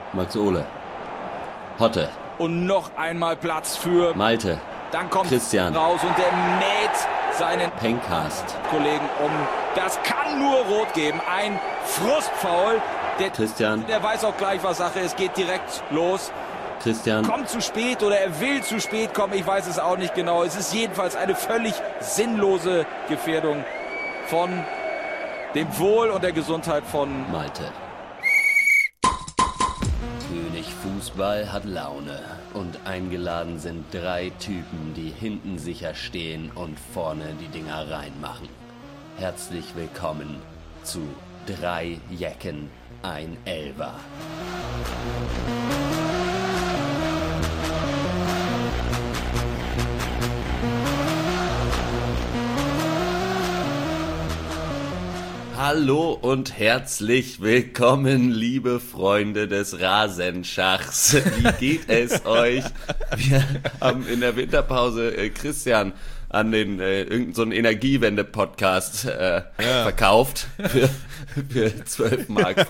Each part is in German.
Max Ole. Hotte. Und noch einmal Platz für Malte. Dann kommt Christian raus und der mäht seinen Pencast. Kollegen um. Das kann nur rot geben. Ein Frustfoul. Christian. Der weiß auch gleich, was Sache ist. Geht direkt los. Christian. Kommt zu spät oder er will zu spät kommen. Ich weiß es auch nicht genau. Es ist jedenfalls eine völlig sinnlose Gefährdung von dem Wohl und der Gesundheit von Malte. König Fußball hat Laune und eingeladen sind 3 Typen, die hinten sicher stehen und vorne die Dinger reinmachen. Herzlich willkommen zu 3 Jecken, ein Elfer. Hallo und herzlich willkommen, liebe Freunde des Rasenschachs. Wie geht es euch? Wir haben in der Winterpause Christian an den irgendeinen so einen Energiewende-Podcast verkauft für 12,50 Mark.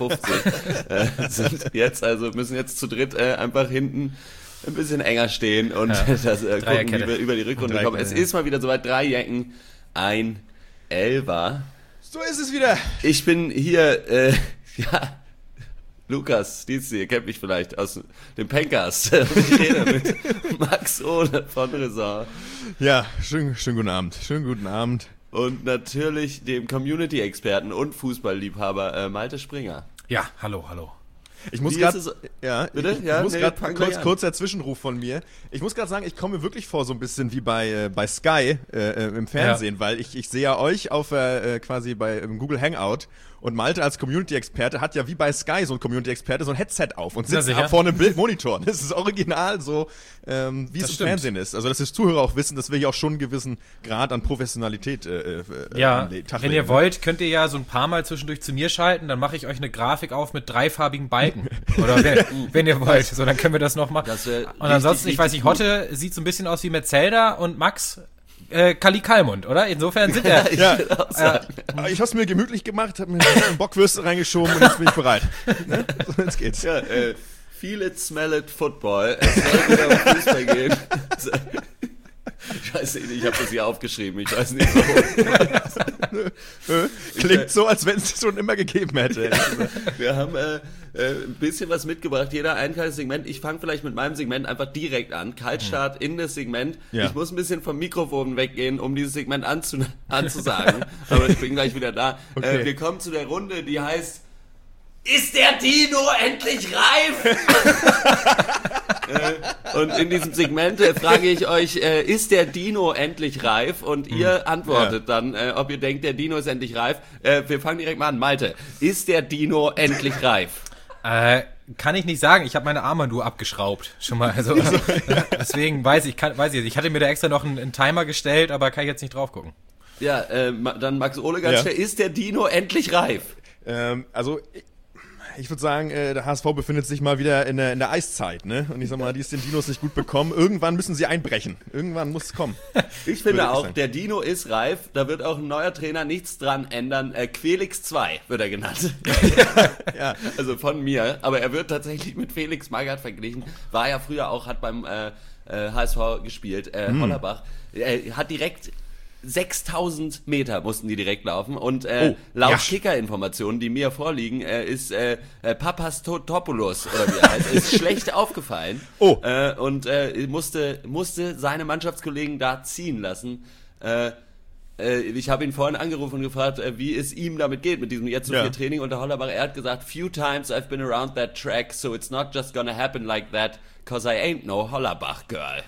Müssen jetzt zu dritt einfach hinten ein bisschen enger stehen und das gucken, wie wir über die Rückrunde kommen. Es ist mal wieder soweit, 3 Jecken, ein Elfer. So ist es wieder. Ich bin hier, Lukas Dietz, ihr kennt mich vielleicht aus dem Pencast. Ich rede mit Max Ole von Resort. Ja, schönen guten Abend. Schönen guten Abend. Und natürlich dem Community-Experten und Fußballliebhaber Malte Springer. Ja, hallo. Ich muss gerade, kurzer Zwischenruf von mir. Ich muss gerade sagen, ich komme mir wirklich vor so ein bisschen wie bei Sky im Fernsehen, weil ich sehe ja euch auf quasi bei Google Hangout und Malte als Community-Experte hat ja wie bei Sky so ein Community-Experte so ein Headset auf und sitzt vor einem Bildmonitor. Das ist original so, wie es im Fernsehen ist. Also dass die Zuhörer auch wissen, dass wir ja auch schon einen gewissen Grad an Professionalität wenn ihr wollt, könnt ihr ja so ein paar Mal zwischendurch zu mir schalten, dann mache ich euch eine Grafik auf mit 3farbigen Balken. Oder wenn ihr wollt. So, dann können wir das noch machen. Und ansonsten, ich weiß nicht, Hotte sieht so ein bisschen aus wie Metzelder und Max Kali Kalmund, oder? Insofern sind wir. Ich hab's mir gemütlich gemacht, hab mir eine Bockwürste reingeschoben und jetzt bin ich bereit. Ne? So, jetzt geht's. Ja, feel it, smell it, Football. Es soll wieder um Fußball gehen. Ich weiß nicht, ich habe das hier aufgeschrieben. Ich weiß nicht warum. Klingt so, als wenn es schon immer gegeben hätte. Wir haben ein bisschen was mitgebracht. Jeder ein kleines Segment. Ich fange vielleicht mit meinem Segment einfach direkt an. Kaltstart in das Segment. Ja. Ich muss ein bisschen vom Mikrofon weggehen, um dieses Segment anzusagen. Aber ich bin gleich wieder da. Okay. Wir kommen zu der Runde, die heißt: Ist der Dino endlich reif? Und in diesem Segment frage ich euch, ist der Dino endlich reif? Und ihr antwortet dann, ob ihr denkt, der Dino ist endlich reif. Wir fangen direkt mal an. Malte, ist der Dino endlich reif? Kann ich nicht sagen. Ich habe meine Armbanduhr abgeschraubt. Schon mal. Also, deswegen weiß ich. Ich hatte mir da extra noch einen Timer gestellt, aber kann ich jetzt nicht drauf gucken. Ja, dann Max Ole ganz schnell. Ist der Dino endlich reif? Ich würde sagen, der HSV befindet sich mal wieder in der Eiszeit, ne? Und ich sag mal, die ist den Dinos nicht gut bekommen. Irgendwann müssen sie einbrechen. Irgendwann muss es kommen. Ich finde auch, der Dino ist reif. Da wird auch ein neuer Trainer nichts dran ändern. Quelix 2 wird er genannt. Ja. Also von mir. Aber er wird tatsächlich mit Felix Magath verglichen. War ja früher auch, hat beim HSV gespielt. Hollerbach. Hat direkt 6000 Meter mussten die direkt laufen und laut Kicker-Informationen, die mir vorliegen, ist Papastotopoulos oder wie er heißt, ist schlecht aufgefallen und musste seine Mannschaftskollegen da ziehen lassen. Ich habe ihn vorhin angerufen und gefragt, wie es ihm damit geht, mit diesem jetzt so viel Training unter Hollerbach. Er hat gesagt, few times I've been around that track, so it's not just gonna happen like that, cause I ain't no Hollerbach girl.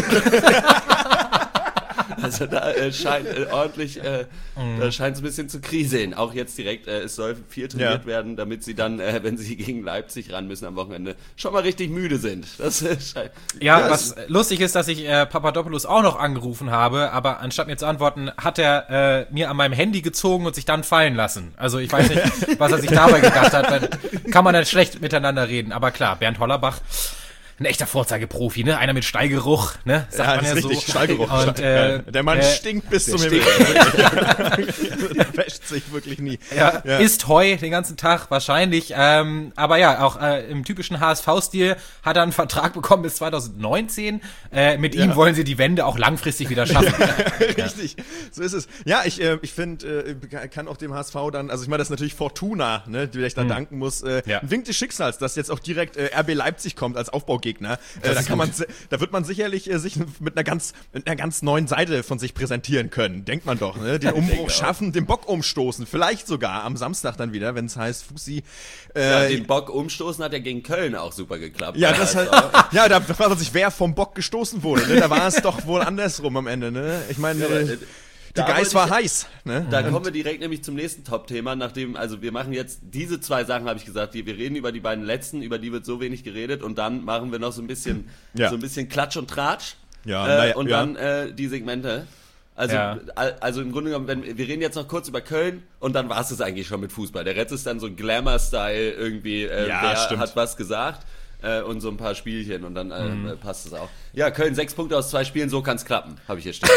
Also da scheint ordentlich, da scheint es ein bisschen zu kriseln. Auch jetzt direkt, es soll viel trainiert werden, damit sie dann, wenn sie gegen Leipzig ran müssen am Wochenende, schon mal richtig müde sind. Das scheint. Ja, was lustig ist, dass ich Papadopoulos auch noch angerufen habe, aber anstatt mir zu antworten, hat er mir an meinem Handy gezogen und sich dann fallen lassen. Also ich weiß nicht, was er sich dabei gedacht hat. Dann kann man dann schlecht miteinander reden. Aber klar, Bernd Hollerbach ein echter Vorzeigeprofi, ne? Einer mit Stallgeruch, ne? Sagt man ja richtig, so. Stallgeruch. Und, der Mann stinkt bis zum Himmel. Der wäscht sich wirklich nie. Ja, isst Heu den ganzen Tag, wahrscheinlich. Aber ja, auch im typischen HSV-Stil hat er einen Vertrag bekommen bis 2019. Mit ihm wollen sie die Wende auch langfristig wieder schaffen. Richtig, so ist es. Ja, ich finde, kann auch dem HSV dann, also ich meine, das ist natürlich Fortuna, ne, die ich da danken muss. Ein Wink des Schicksals, dass jetzt auch direkt RB Leipzig kommt als Aufbaugegner. Da wird man sicherlich sich mit einer ganz neuen Seite von sich präsentieren können, denkt man doch. Ne? Den Umbruch schaffen, den Bock umstoßen, vielleicht sogar am Samstag dann wieder, wenn es heißt Fussi. Den Bock umstoßen hat ja gegen Köln auch super geklappt. Ja, da fragt man sich, wer vom Bock gestoßen wurde. Ne? Da war es doch wohl andersrum am Ende. Ne? Ich meine, die Geist war heiß. Ne? Da kommen wir direkt nämlich zum nächsten Top-Thema, also wir machen jetzt diese 2 Sachen, habe ich gesagt, wir reden über die beiden letzten, über die wird so wenig geredet und dann machen wir noch so ein bisschen Klatsch und Tratsch und dann die Segmente. Also im Grunde genommen, wir reden jetzt noch kurz über Köln und dann war es eigentlich schon mit Fußball. Der Rest ist dann so ein Glamour-Style irgendwie, wer hat was gesagt. Und so ein paar Spielchen und dann passt es auch. Ja, Köln 6 Punkte aus 2 Spielen, so kann's klappen, habe ich hier stehen.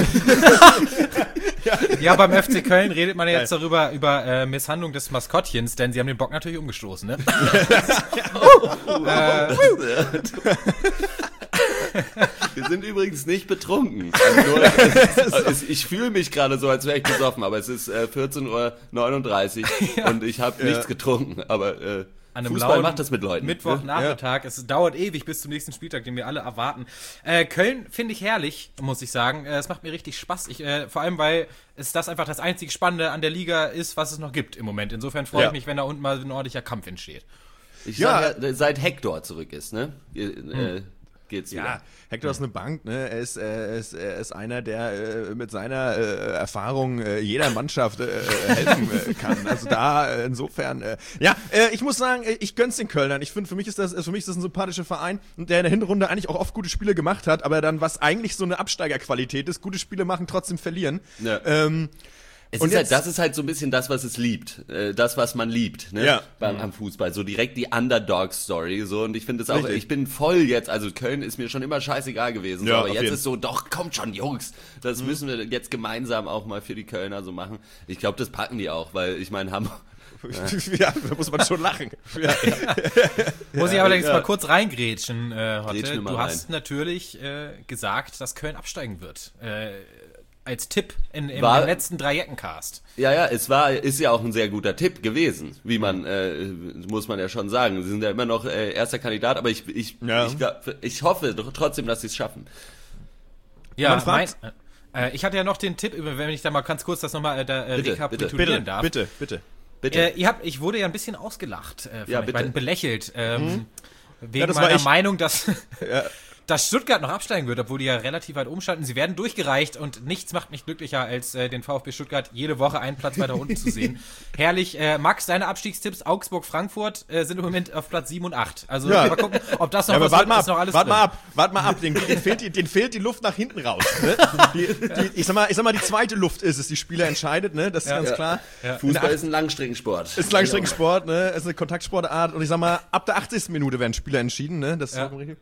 Ja, beim FC Köln redet man jetzt darüber über Misshandlung des Maskottchens, denn sie haben den Bock natürlich umgestoßen, ne? Wir sind übrigens nicht betrunken. Ich fühle mich gerade so, als wäre ich besoffen, aber es ist 14:39 Uhr und ich habe nichts getrunken, aber an einem Fußball macht das mit Leuten. Mittwochnachmittag. Es dauert ewig bis zum nächsten Spieltag, den wir alle erwarten. Köln finde ich herrlich, muss ich sagen. Es macht mir richtig Spaß. Vor allem, weil es das einfach das einzig Spannende an der Liga ist, was es noch gibt im Moment. Insofern freue ich mich, wenn da unten mal ein ordentlicher Kampf entsteht. Ich sage ja, seit Hector zurück ist, ne? Geht's wieder. Ja, Hector ist eine Bank, ne? Er ist einer, der mit seiner Erfahrung jeder Mannschaft helfen kann. Also da insofern, ich muss sagen, ich gönn's den Kölnern. Ich finde, für mich ist das ein sympathischer Verein, der in der Hinrunde eigentlich auch oft gute Spiele gemacht hat, aber dann, was eigentlich so eine Absteigerqualität ist, gute Spiele machen, trotzdem verlieren. Ja. Das ist halt so ein bisschen das, was es liebt. Das, was man liebt, ne? Ja. Am Fußball. So direkt die Underdog-Story, so. Und ich finde es auch, ich bin voll jetzt, also Köln ist mir schon immer scheißegal gewesen. Ja, so, aber jetzt ist so, doch, kommt schon, Jungs. Das müssen wir jetzt gemeinsam auch mal für die Kölner so machen. Ich glaube, das packen die auch, weil ich meine, Hamburg. Ja, da muss man schon lachen. Ja. Muss ich allerdings mal kurz reingrätschen, Hotte. Du hast natürlich gesagt, dass Köln absteigen wird. Als Tipp im letzten Dreieckencast. Ja, ist ja auch ein sehr guter Tipp gewesen, wie man, muss man ja schon sagen. Sie sind ja immer noch erster Kandidat, aber ich hoffe trotzdem, dass sie es schaffen. Ja, ich hatte ja noch den Tipp, wenn ich da mal ganz kurz das nochmal rekapitulieren darf. Bitte. Ich wurde ja ein bisschen ausgelacht, belächelt, wegen meiner Meinung, dass... dass Stuttgart noch absteigen wird, obwohl die ja relativ weit umstanden. Sie werden durchgereicht und nichts macht mich glücklicher, als den VfB Stuttgart jede Woche einen Platz weiter unten zu sehen. Herrlich. Max, deine Abstiegstipps, Augsburg, Frankfurt sind im Moment auf Platz 7 und 8. Also mal gucken, ob das noch was wird, ist noch alles drin. Warte mal ab, denen fehlt die Luft nach hinten raus. Ne? Ich sag mal, die zweite Luft ist es, die Spieler entscheidet, ne? Das ist ganz klar. Ja. Fußball ist ein Langstreckensport. Ist ein Langstreckensport, ne? Ist eine Kontaktsportart und ich sag mal, ab der 80. Minute werden Spieler entschieden, ne? Das ist richtig.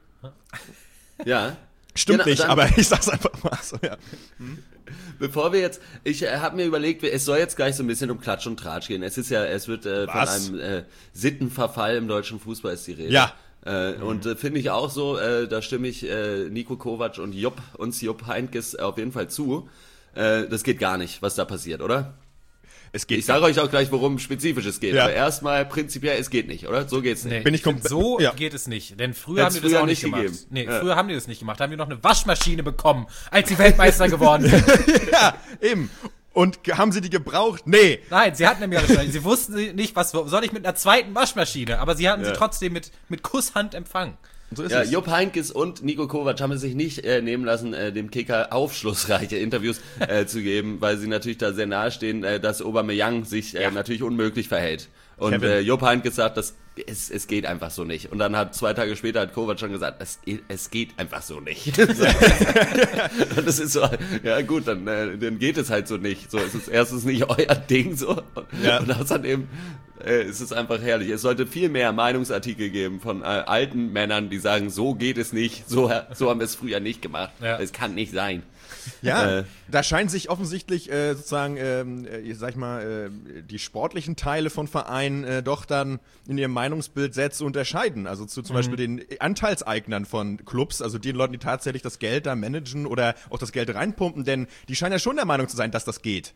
Ja. Stimmt nicht, aber ich sag's einfach mal so, ja. Bevor wir jetzt, ich habe mir überlegt, es soll jetzt gleich so ein bisschen um Klatsch und Tratsch gehen. Es wird von einem Sittenverfall im deutschen Fußball ist die Rede. Ja. Und finde ich auch so, da stimme ich Niko Kovac und Jupp Heynckes auf jeden Fall zu. Das geht gar nicht, was da passiert, oder? Ich sage euch auch gleich, worum spezifisch es geht. Ja. Aber erstmal prinzipiell, es geht nicht, oder? So geht's nicht. Nee, geht es nicht. Denn früher haben die das auch nicht gemacht. Früher haben die das nicht gemacht. Da haben die noch eine Waschmaschine bekommen, als sie Weltmeister geworden sind. Ja, eben. Und haben sie die gebraucht? Nee. Nein, sie hatten nämlich auch nicht. Sie wussten nicht, was soll ich mit einer zweiten Waschmaschine? Aber sie hatten sie trotzdem mit Kusshand empfangen. So ist es. Jupp Heynckes und Niko Kovac haben es sich nicht nehmen lassen, dem Kicker aufschlussreiche Interviews zu geben, weil sie natürlich da sehr nahe stehen, dass Aubameyang sich natürlich unmöglich verhält. Und Jupp Heynckes sagt, das es geht einfach so nicht. Und dann 2 Tage später hat Kovac schon gesagt, es geht einfach so nicht. Und das ist so, ja gut, dann geht es halt so nicht. So, es ist erstens nicht euer Ding, so. Ja. Und außerdem ist es einfach herrlich. Es sollte viel mehr Meinungsartikel geben von alten Männern, die sagen, so geht es nicht, so haben wir es früher nicht gemacht. Ja. Es kann nicht sein. Ja, da scheinen sich offensichtlich sozusagen, sag ich mal, die sportlichen Teile von Vereinen doch dann in ihrem Meinungsbild sehr zu unterscheiden. Also zum Beispiel den Anteilseignern von Clubs, also den Leuten, die tatsächlich das Geld da managen oder auch das Geld reinpumpen, denn die scheinen ja schon der Meinung zu sein, dass das geht.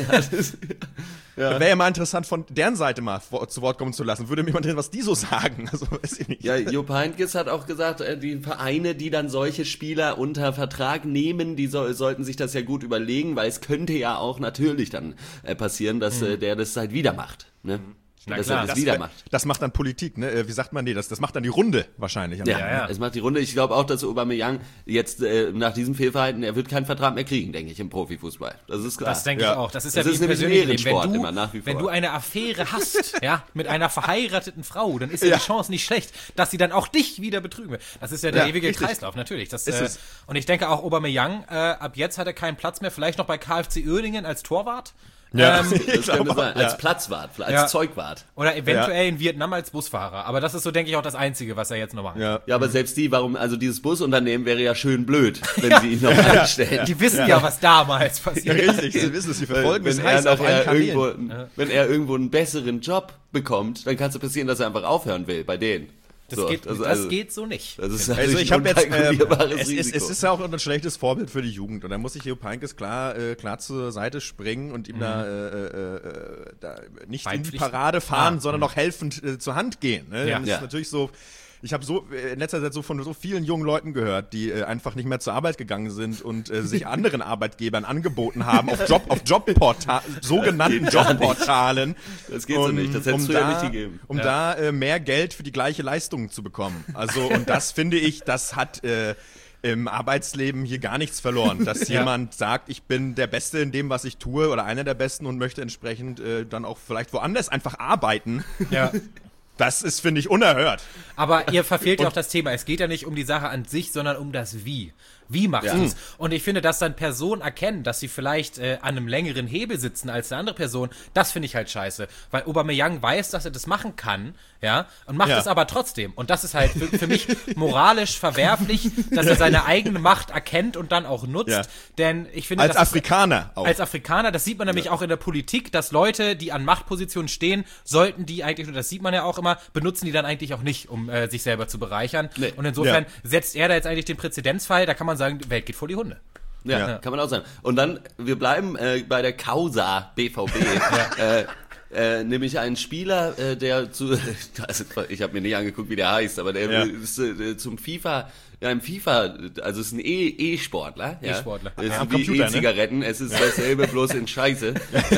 Wäre ja mal interessant, von deren Seite mal zu Wort kommen zu lassen. Würde mich mal interessieren, was die so sagen. Also, weiß ich nicht. Ja, Jupp Heynckes hat auch gesagt, die Vereine, die dann solche Spieler unter Vertrag nehmen, die sollten sich das ja gut überlegen, weil es könnte ja auch natürlich dann passieren, dass der das halt wieder macht. Ne? Das macht dann Politik, ne? Wie sagt man, das macht dann die Runde wahrscheinlich. Ja, es macht die Runde. Ich glaube auch, dass Aubameyang jetzt nach diesem Fehlverhalten, er wird keinen Vertrag mehr kriegen, denke ich, im Profifußball. Das ist klar. Das denke ich auch. Das ist ja wie im persönlichen Leben. Wenn du eine Affäre hast, ja, mit einer verheirateten Frau, dann ist ja die Chance nicht schlecht, dass sie dann auch dich wieder betrügen will. Das ist ja der ewige Kreislauf, natürlich. Und ich denke auch, Aubameyang, ab jetzt hat er keinen Platz mehr, vielleicht noch bei KFC Uerdingen als Torwart. Ja, das könnte sein. Als Platzwart, als Zeugwart. Oder eventuell in Vietnam als Busfahrer. Aber das ist so, denke ich, auch das Einzige, was er jetzt noch macht. Ja, aber selbst also dieses Busunternehmen wäre ja schön blöd, wenn sie ihn noch einstellen. Die wissen ja, was damals passiert. Ja, richtig, sie wissen es, sie verfolgen es heiß auf allen Kanälen. Wenn er irgendwo einen besseren Job bekommt, dann kann es passieren, dass er einfach aufhören will bei denen. Das geht so nicht. Das ist ich habe jetzt, es ist ja auch ein schlechtes Vorbild für die Jugend. Und da muss ich Jupp Heynckes klar zur Seite springen und ihm da nicht in die Parade fahren, sondern noch helfend zur Hand gehen. Ne? Das ist natürlich so. Ich habe in letzter Zeit von so vielen jungen Leuten gehört, die einfach nicht mehr zur Arbeit gegangen sind und sich anderen Arbeitgebern angeboten haben auf sogenannten Jobportalen. Das geht so nicht, das hätte es früher nicht gegeben. Da mehr Geld für die gleiche Leistung zu bekommen. Also, und das finde ich, das hat im Arbeitsleben hier gar nichts verloren, dass jemand sagt, ich bin der Beste in dem, was ich tue oder einer der Besten und möchte entsprechend dann auch vielleicht woanders einfach arbeiten. Ja. Das ist, finde ich, unerhört. Aber ihr verfehlt ja auch das Thema. Es geht ja nicht um die Sache an sich, sondern um das Wie. Wie machst du es? Und ich finde, dass dann Personen erkennen, dass sie vielleicht an einem längeren Hebel sitzen als eine andere Person, das finde ich halt scheiße. Weil Aubameyang weiß, dass er das machen kann, ja, und macht es aber trotzdem. Und das ist halt für mich moralisch verwerflich, dass er seine eigene Macht erkennt und dann auch nutzt. Ja. Denn ich finde, als Afrikaner auch. Als Afrikaner, das sieht man nämlich auch in der Politik, dass Leute, die an Machtpositionen stehen, sollten die eigentlich, und das sieht man ja auch immer, benutzen die dann eigentlich auch nicht, um sich selber zu bereichern. Nee. Und insofern setzt er da jetzt eigentlich den Präzedenzfall, da kann man sagen, die Welt geht vor die Hunde. Ja, kann man auch sagen. Und dann, wir bleiben bei der Causa BVB. Nämlich ein Spieler, der also ich habe mir nicht angeguckt, wie der heißt, aber der ist zum FIFA, im FIFA, also es ist ein E-Sportler. E-Sportler. Es ist wie E-Zigaretten, es ist dasselbe, bloß in Scheiße.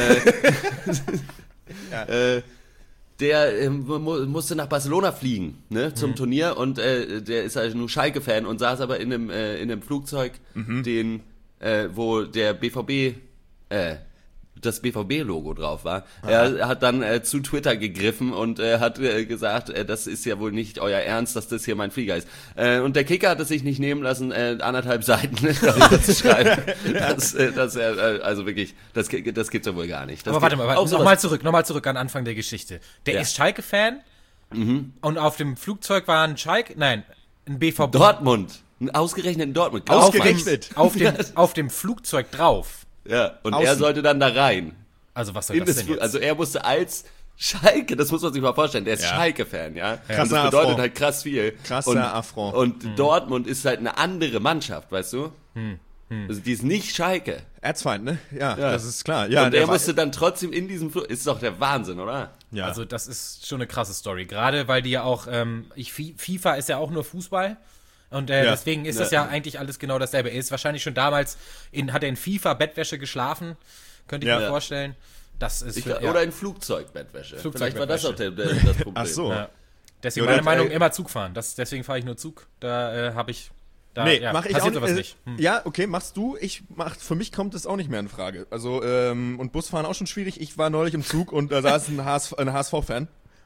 Der musste nach Barcelona fliegen, ne, zum Turnier, und der ist halt nur Schalke-Fan und saß aber in einem Flugzeug, wo der BVB das BVB-Logo drauf war. Er hat dann zu Twitter gegriffen und hat gesagt, das ist ja wohl nicht euer Ernst, dass das hier mein Flieger ist. Und der Kicker hat es sich nicht nehmen lassen, 1,5 Seiten darüber zu schreiben. dass er, also wirklich, das gibt's ja wohl gar nicht. Aber warte mal, nochmal zurück an Anfang der Geschichte. Der ist Schalke-Fan und auf dem Flugzeug war ein BVB. Dortmund. Ausgerechnet in Dortmund. Auf dem Flugzeug drauf. Ja, und er sollte dann da rein. Also was soll das denn jetzt? Also er musste als Schalke, das muss man sich mal vorstellen, der ist Schalke-Fan, ja. Krasser und das bedeutet halt krass viel. Krasser Affront. Und Dortmund ist halt eine andere Mannschaft, weißt du? Also die ist nicht Schalke. Erzfeind, ne? Ja, das ist klar. Ja, und er musste dann trotzdem in diesem Flug, ist doch der Wahnsinn, oder? Ja. Also das ist schon eine krasse Story. Gerade weil die ja auch, FIFA ist ja auch nur Fußball. Und deswegen ist das ja eigentlich alles genau dasselbe. Er ist wahrscheinlich schon damals hat er in FIFA-Bettwäsche geschlafen, könnte ich mir vorstellen. Das ist oder in Flugzeugbettwäsche. Vielleicht war das auch das Problem. Ach so. Ja. Deswegen meine Meinung, immer Zug fahren. Deswegen fahre ich nur Zug. Da habe ich... mach ich passiert auch sowas nicht. Ja, okay, machst du. Für mich kommt es auch nicht mehr in Frage. Also, und Busfahren auch schon schwierig. Ich war neulich im Zug und da saß ein HSV-Fan.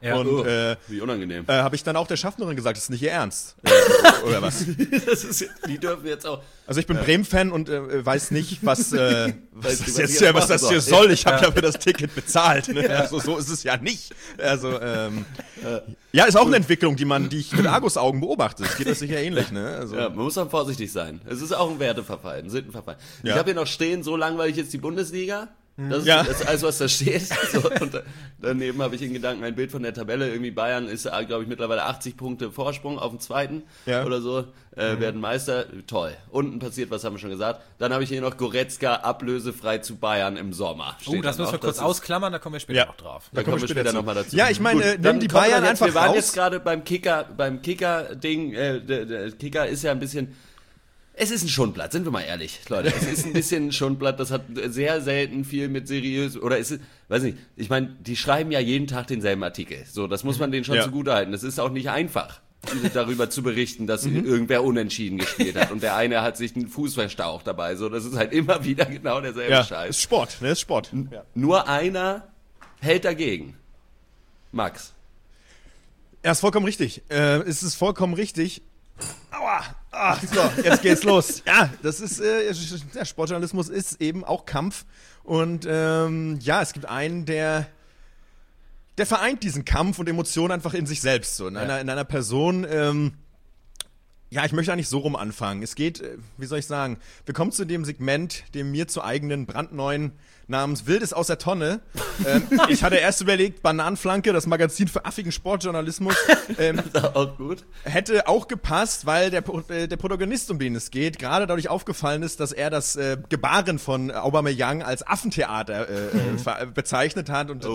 Ja. Und wie unangenehm. Habe ich dann auch der Schaffnerin gesagt, das ist nicht ihr Ernst. Oder was? Die dürfen jetzt auch. Also ich bin Bremen-Fan und weiß nicht, was das hier soll. Ich habe dafür das Ticket bezahlt. Ne? Also so ist es ja nicht. Also ja, ist auch eine Entwicklung, die ich mit Argusaugen beobachte. Es geht das sicher ähnlich. Ne? Also, ja, man muss dann vorsichtig sein. Es ist auch ein Werteverfall, ein Sittenverfall. Ja. Ich habe hier noch stehen, so langweilig jetzt die Bundesliga. Das ist alles, was da steht. So, und daneben habe ich in Gedanken ein Bild von der Tabelle. Irgendwie Bayern ist, glaube ich, mittlerweile 80 Punkte Vorsprung auf dem zweiten oder so. Werden Meister. Toll. Unten passiert, was haben wir schon gesagt. Dann habe ich hier noch Goretzka ablösefrei zu Bayern im Sommer. Das müssen wir kurz ausklammern, da kommen wir später noch drauf. Da kommen wir später nochmal dazu. Ja, ich meine, nimm die Bayern einfach raus. Wir waren jetzt gerade beim Kicker-Ding. Der Kicker ist ja ein bisschen... Es ist ein Schundblatt, sind wir mal ehrlich, Leute. Es ist ein bisschen ein Schundblatt, das hat sehr selten viel mit seriös, oder ist es, weiß nicht, ich meine, die schreiben ja jeden Tag denselben Artikel. So, das muss man denen schon zugutehalten. Es ist auch nicht einfach, darüber zu berichten, dass irgendwer unentschieden gespielt hat und der eine hat sich einen Fuß verstaucht dabei. So, das ist halt immer wieder genau derselbe Scheiß. Ist Sport, ne? Ist Sport. Nur einer hält dagegen. Max. Ja, ist vollkommen richtig. Es ist vollkommen richtig. Aua! Ach, so, jetzt geht's los. Ja, das ist, der Sportjournalismus ist eben auch Kampf. Und es gibt einen, der vereint diesen Kampf und Emotionen einfach in sich selbst. So in einer Person. Ich möchte eigentlich so rum anfangen. Es geht, wie soll ich sagen, wir kommen zu dem Segment, dem mir zu eigenen brandneuen namens Wildes aus der Tonne. Ich hatte erst überlegt, Bananenflanke, das Magazin für affigen Sportjournalismus. Das ist auch gut. Hätte auch gepasst, weil der Protagonist, um den es geht, gerade dadurch aufgefallen ist, dass er das Gebaren von Aubameyang als Affentheater bezeichnet hat und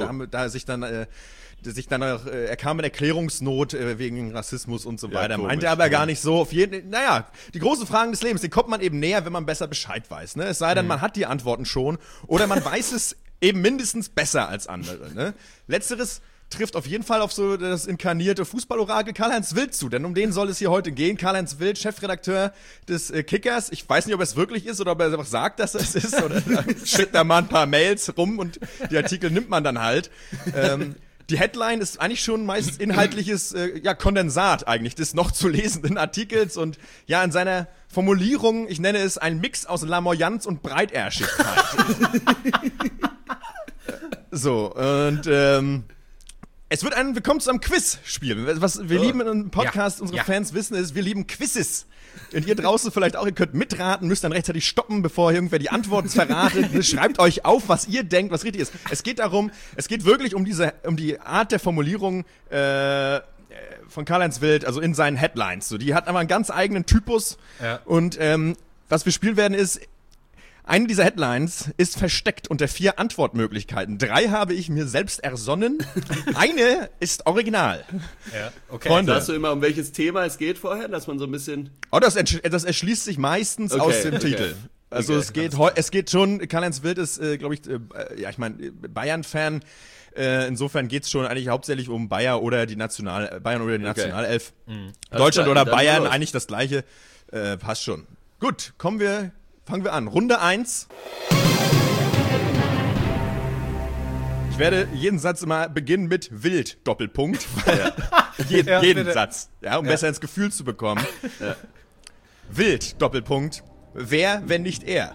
er kam in Erklärungsnot wegen Rassismus und so weiter. Komisch, meinte aber gar nicht so. Die großen Fragen des Lebens, die kommt man eben näher, wenn man besser Bescheid weiß. Ne? Es sei denn, man hat die Antworten schon oder man weiß es eben mindestens besser als andere. Ne? Letzteres trifft auf jeden Fall auf so das inkarnierte Fußballorakel Karl-Heinz Wild zu, denn um den soll es hier heute gehen. Karl-Heinz Wild, Chefredakteur des Kickers. Ich weiß nicht, ob er es wirklich ist oder ob er einfach sagt, dass er es ist oder schickt da mal ein paar Mails rum und die Artikel nimmt man dann halt. Die Headline ist eigentlich schon meistens inhaltliches Kondensat eigentlich des noch zu lesenden Artikels und in seiner Formulierung, ich nenne es ein Mix aus Lamoyanz und Breitärschigkeit. So, und wir kommen zu einem Quiz-Spiel. Was wir lieben in einem Podcast, unsere Fans wissen ist, wir lieben Quizzes. Und ihr draußen vielleicht auch, ihr könnt mitraten, müsst dann rechtzeitig stoppen, bevor irgendwer die Antworten verratet. Schreibt euch auf, was ihr denkt, was richtig ist. Es geht wirklich um die Art der Formulierung von Karl-Heinz Wild, also in seinen Headlines. So, die hat aber einen ganz eigenen Typus. Ja. Und was wir spielen werden ist, eine dieser Headlines ist versteckt unter 4 Antwortmöglichkeiten. 3 habe ich mir selbst ersonnen. Eine ist original. Ja, okay. Freunde. Sagst du immer, um welches Thema es geht vorher, dass man so ein bisschen... Das erschließt sich meistens aus dem Titel. Also es geht schon, Karl-Heinz Wild ist, glaube ich, Bayern-Fan. Insofern geht's schon eigentlich hauptsächlich um Bayern oder die Nationalelf. Deutschland oder Bayern, eigentlich das Gleiche. Passt schon. Gut, fangen wir an. Runde 1. Ich werde jeden Satz immer beginnen mit Wild, Doppelpunkt. Jeden Satz, um besser ins Gefühl zu bekommen. Ja. Wild, Doppelpunkt. Wer, wenn nicht er?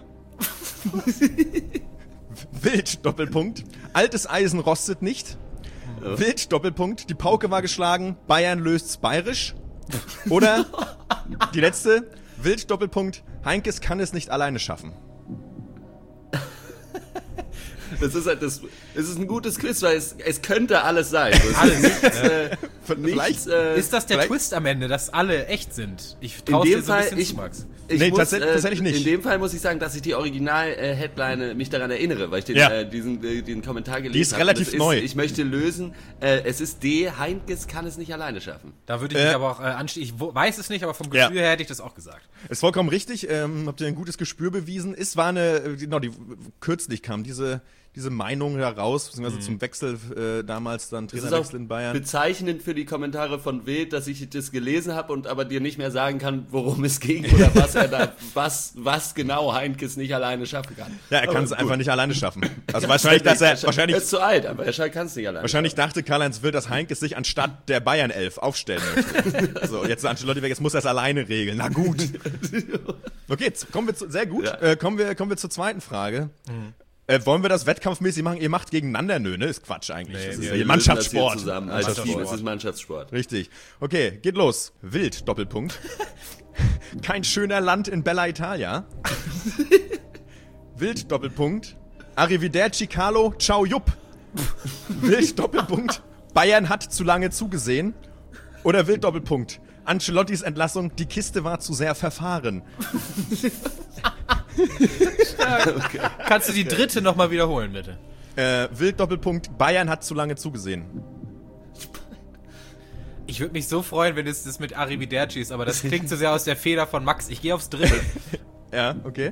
Wild, Doppelpunkt. Altes Eisen rostet nicht. Ja. Wild, Doppelpunkt. Die Pauke war geschlagen. Bayern löst's bayerisch. Oder die letzte. Wild, Doppelpunkt. Heinkes kann es nicht alleine schaffen. Es ist ein gutes Quiz, weil es könnte alles sein. Vielleicht ist das der Twist am Ende, dass alle echt sind. Ich traue dir so ein bisschen zu, Max. Tatsächlich nicht. In dem Fall muss ich sagen, dass ich die Original-Headline mich daran erinnere, weil ich den Kommentar gelesen habe. Die ist relativ neu. Ich möchte lösen, es ist D, Heinkes kann es nicht alleine schaffen. Da würde ich mich aber auch anschließen. Ich weiß es nicht, aber vom Gefühl her hätte ich das auch gesagt. Ist vollkommen richtig. Habt ihr ein gutes Gespür bewiesen. Es war kürzlich kam diese diese Meinung heraus, beziehungsweise zum Wechsel damals dann Trainerwechsel in Bayern. Bezeichnend für die Kommentare von Wild, dass ich das gelesen habe und aber dir nicht mehr sagen kann, worum es ging oder was genau Heinkes nicht alleine schaffen kann. Ja, er kann es einfach nicht alleine schaffen. Also er ist zu alt, aber er kann es nicht alleine. Wahrscheinlich dachte Karl-Heinz Wild, dass Heinkes sich anstatt der Bayern 11 aufstellen möchte. So, jetzt ist Ancelotti weg, jetzt muss er es alleine regeln. Na gut. Okay, kommen wir sehr gut. Ja. Kommen wir zur zweiten Frage. Wollen wir das wettkampfmäßig machen? Ihr macht gegeneinander, ne? Ist Quatsch eigentlich. Nee, das ist ja Mannschaftssport. Als Team ist es Mannschaftssport. Richtig. Okay, geht los. Wild, Doppelpunkt. Kein schöner Land in Bella Italia. Wild, Doppelpunkt. Arrivederci Carlo, ciao Jupp. Wild, Doppelpunkt. Bayern hat zu lange zugesehen. Oder Wild, Doppelpunkt. Ancelottis Entlassung, die Kiste war zu sehr verfahren. Okay. Kannst du die dritte nochmal wiederholen, bitte? Wild, Doppelpunkt, Bayern hat zu lange zugesehen. Ich würde mich so freuen, wenn es das mit Arrivederci ist, aber das klingt so sehr aus der Feder von Max. Ich gehe aufs dritte. Ja, okay.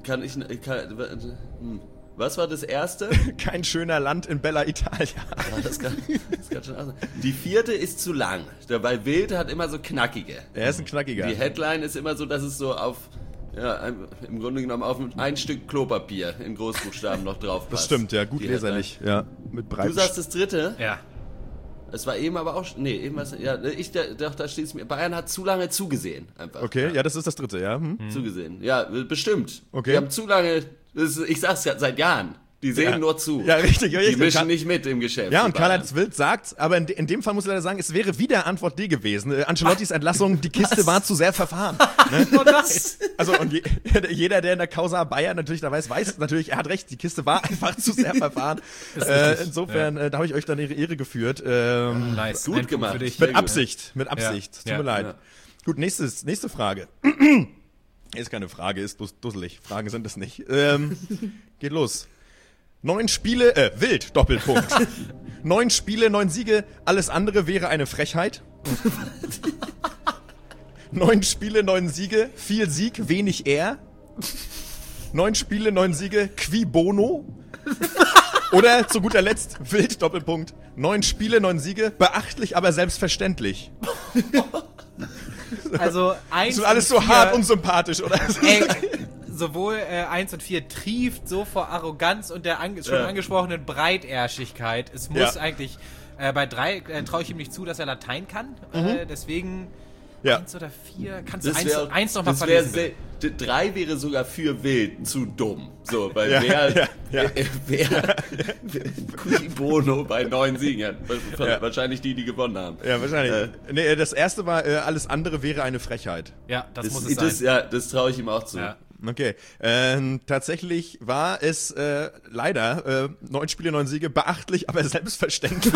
Was war das erste? Kein schöner Land in Bella Italia. Ja, das kann schon sein. Die vierte ist zu lang. Weil Wild hat immer so knackige. Er ist ein knackiger. Die Headline ist immer so, dass es so auf, im Grunde genommen auf ein Stück Klopapier in Großbuchstaben noch drauf passt. Das stimmt, ja, gut leserlich. Ja, mit Du sagst das dritte? Ja. Es war eben aber auch, da steht es mir, Bayern hat zu lange zugesehen. Einfach. Okay, ja, das ist das dritte, ja. Zugesehen, ja, bestimmt. Okay. Die haben zu lange, ich sag's ja seit Jahren, die sehen nur zu. Ja, richtig. Die mischen nicht mit im Geschäft. Ja, und Karl-Heinz Wild sagt, aber in dem Fall muss ich leider sagen, es wäre wieder Antwort D gewesen. Ancelottis Entlassung, die Kiste war zu sehr verfahren. Ne? Also, und jeder, der in der Causa Bayern natürlich da weiß natürlich, er hat recht, die Kiste war einfach zu sehr verfahren. Insofern, da habe ich euch dann ihre Ehre geführt. Nice. Gut gemacht. Für dich. Mit Absicht. Tut mir leid. Ja. Gut, nächste Frage. Ist keine Frage, ist dusselig. Fragen sind es nicht. Geht los. 9 Spiele, Wild, Doppelpunkt. 9 Spiele, 9 Siege, alles andere wäre eine Frechheit. 9 Spiele, 9 Siege, viel Sieg, wenig Ehr. 9 Spiele, 9 Siege, qui bono. Oder zu guter Letzt, Wild, Doppelpunkt. 9 Spiele, 9 Siege, beachtlich, aber selbstverständlich. Also 1 das ist alles so hart und sympathisch, oder? Sowohl 1 und 4 trieft so vor Arroganz und der schon angesprochenen Breitärschigkeit. Es muss eigentlich, bei 3 traue ich ihm nicht zu, dass er Latein kann. Deswegen 1 oder 4, kannst du 1 noch mal verlesen. 3 wäre sogar für Wild zu dumm. So, weil wer Cui Bono bei 9 Siegen hat. Wahrscheinlich die gewonnen haben. Ja, wahrscheinlich. Nee, das erste war, alles andere wäre eine Frechheit. Ja, das muss es sein. Das traue ich ihm auch zu. Ja. Okay, tatsächlich war es leider 9 Spiele, 9 Siege, beachtlich, aber selbstverständlich.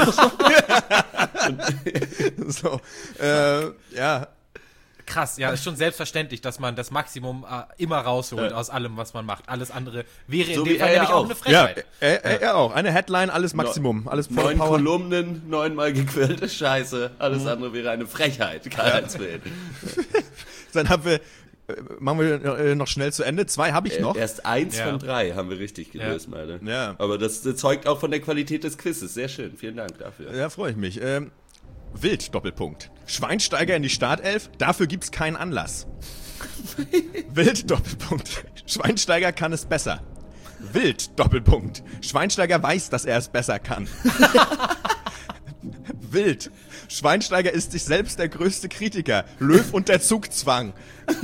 So, ja. Krass, ja, ist schon selbstverständlich, dass man das Maximum immer rausholt aus allem, was man macht. Alles andere wäre in dem Fall nämlich auch eine Frechheit. Ja, er auch. Eine Headline, alles Maximum. Alles voll 9 Power. Kolumnen, 9-mal gequälte Scheiße. Alles andere wäre eine Frechheit. Karl-Heinz Wild. Dann machen wir noch schnell zu Ende. 2 habe ich noch. Erst 1 von 3 haben wir richtig gelöst, meine. Ja. Aber das zeugt auch von der Qualität des Quizzes. Sehr schön. Vielen Dank dafür. Ja, freue ich mich. Wild, Doppelpunkt. Schweinsteiger in die Startelf, dafür gibt's keinen Anlass. Wild, Doppelpunkt. Schweinsteiger kann es besser. Wild, Doppelpunkt. Schweinsteiger weiß, dass er es besser kann. Wild. Schweinsteiger ist sich selbst der größte Kritiker. Löw und der Zugzwang.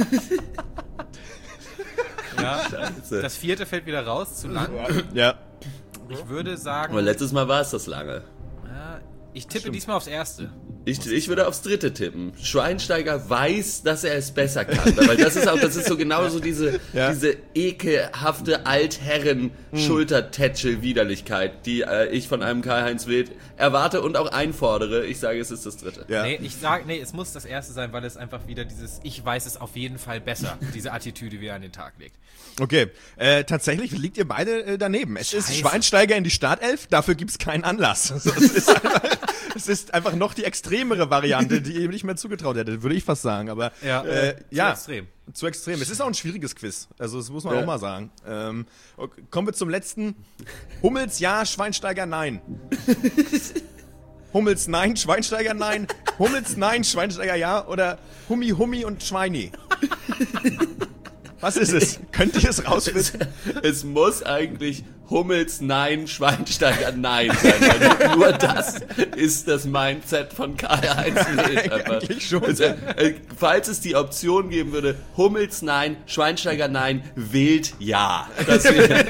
Ja, das 4. fällt wieder raus, zu lang. Ja. Ich würde sagen... Aber letztes Mal war es das lange. Ich tippe diesmal aufs erste. Ich würde aufs dritte tippen. Schweinsteiger weiß, dass er es besser kann. Weil das ist so genauso diese ekelhafte Altherren-Schultertätschel-Widerlichkeit, die ich von einem Karl-Heinz Wild erwarte und auch einfordere. Ich sage, es ist das dritte. Ja. Es muss das erste sein, weil es einfach wieder dieses ich weiß es auf jeden Fall besser, diese Attitüde wieder an den Tag legt. Okay, tatsächlich liegt ihr beide daneben. Es ist Schweinsteiger in die Startelf, dafür gibt's keinen Anlass. Das ist einfach, Es ist einfach noch die extremere Variante, die ihm nicht mehr zugetraut hätte, würde ich fast sagen. Aber zu extrem. Zu extrem. Es ist auch ein schwieriges Quiz. Also das muss man auch mal sagen. Okay, kommen wir zum letzten. Hummels ja, Schweinsteiger nein. Hummels nein, Schweinsteiger nein. Hummels nein, Schweinsteiger ja. Oder Hummi und Schweini. Was ist es? Könnt ihr es rausfinden? Es muss eigentlich Hummels nein, Schweinsteiger nein sein, weil nur das ist das Mindset von Karl-Heinz Wild. Eigentlich schon. Also, falls es die Option geben würde, Hummels nein, Schweinsteiger nein, Wild ja. Das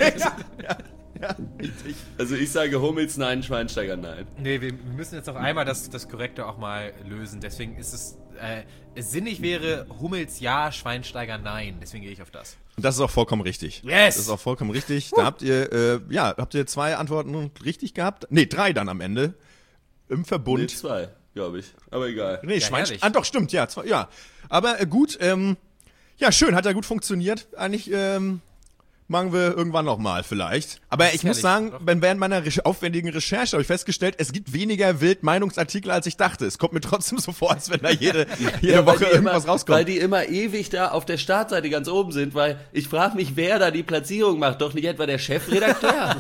also ich sage Hummels nein, Schweinsteiger nein. Nee, wir müssen jetzt noch einmal das Korrekte auch mal lösen. Deswegen ist es sinnig wäre Hummels ja, Schweinsteiger nein. Deswegen gehe ich auf das. Und das ist auch vollkommen richtig. Yes! Das ist auch vollkommen richtig. Da habt ihr 2 Antworten richtig gehabt? Nee, 3 dann am Ende. Im Verbund. Nee, 2, glaube ich. Aber egal. Nee, Schweinsteiger. Doch, stimmt, ja. 2, ja. Aber gut, ja, schön, hat ja gut funktioniert. Eigentlich, machen wir irgendwann nochmal vielleicht. Aber ich muss sagen, während meiner aufwendigen Recherche habe ich festgestellt, es gibt weniger Wild-Meinungsartikel, als ich dachte. Es kommt mir trotzdem so vor, als wenn da jede Woche irgendwas rauskommt. Weil die immer ewig da auf der Startseite ganz oben sind, weil ich frage mich, wer da die Platzierung macht. Doch nicht etwa der Chefredakteur.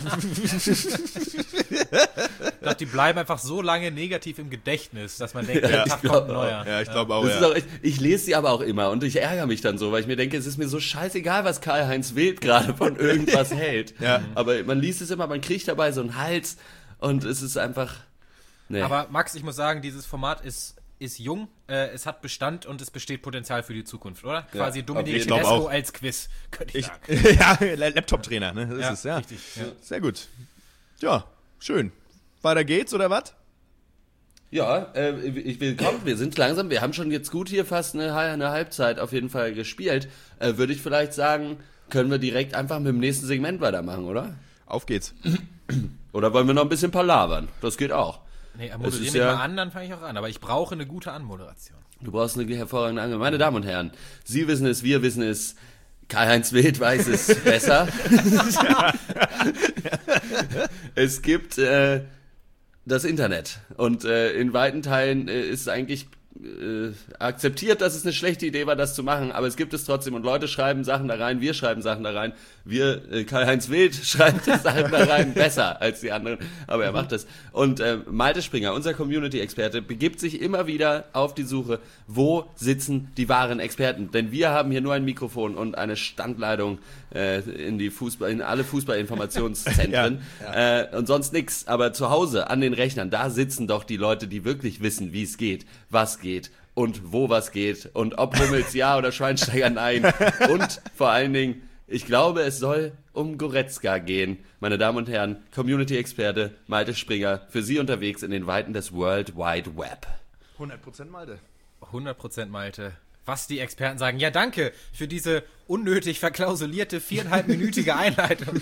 Ich glaube, die bleiben einfach so lange negativ im Gedächtnis, dass man denkt, der Tag kommt neuer. Ja, ich glaube auch, das ist auch echt, ich lese sie aber auch immer und ich ärgere mich dann so, weil ich mir denke, es ist mir so scheißegal, was Karl-Heinz Wild gerade von irgendwas hält. Ja. Aber man liest es immer, man kriegt dabei so einen Hals und es ist einfach... Nee. Aber Max, ich muss sagen, dieses Format ist jung, es hat Bestand und es besteht Potenzial für die Zukunft, oder? Ja, quasi Dominik Tedesco als Quiz, könnte ich sagen. Ja, Laptop-Trainer, ne? Das ist ja. Richtig. Ja. Sehr gut. Ja, schön. Weiter geht's, oder was? Ja, willkommen, wir sind langsam, wir haben schon jetzt gut hier fast eine Halbzeit auf jeden Fall gespielt. Würde ich vielleicht sagen, können wir direkt einfach mit dem nächsten Segment weitermachen, oder? Auf geht's. Oder wollen wir noch ein bisschen palavern? Das geht auch. Nee, moderieren wir mal an, dann fange ich auch an. Aber ich brauche eine gute Anmoderation. Du brauchst eine hervorragende Anmoderation. Meine Damen und Herren, Sie wissen es, wir wissen es, Karl-Heinz Wild weiß es besser. Es gibt das Internet und in weiten Teilen ist es eigentlich akzeptiert, dass es eine schlechte Idee war, das zu machen, aber es gibt es trotzdem und Leute schreiben Sachen da rein, wir schreiben Sachen da rein, Karl-Heinz Wild schreibt Sachen da rein besser als die anderen, aber er macht das. Und Malte Springer, unser Community-Experte, begibt sich immer wieder auf die Suche, wo sitzen die wahren Experten, denn wir haben hier nur ein Mikrofon und eine Standleitung in alle Fußballinformationszentren und sonst nix, aber zu Hause an den Rechnern, da sitzen doch die Leute, die wirklich wissen, wie es geht, was geht und wo was geht und ob Hummels ja oder Schweinsteiger nein und vor allen Dingen, ich glaube, es soll um Goretzka gehen. Meine Damen und Herren, Community-Experte Malte Springer, für Sie unterwegs in den Weiten des World Wide Web. 100% Malte. 100% Malte. Was die Experten sagen. Ja, danke für diese unnötig verklausulierte 4,5-minütige Einleitung.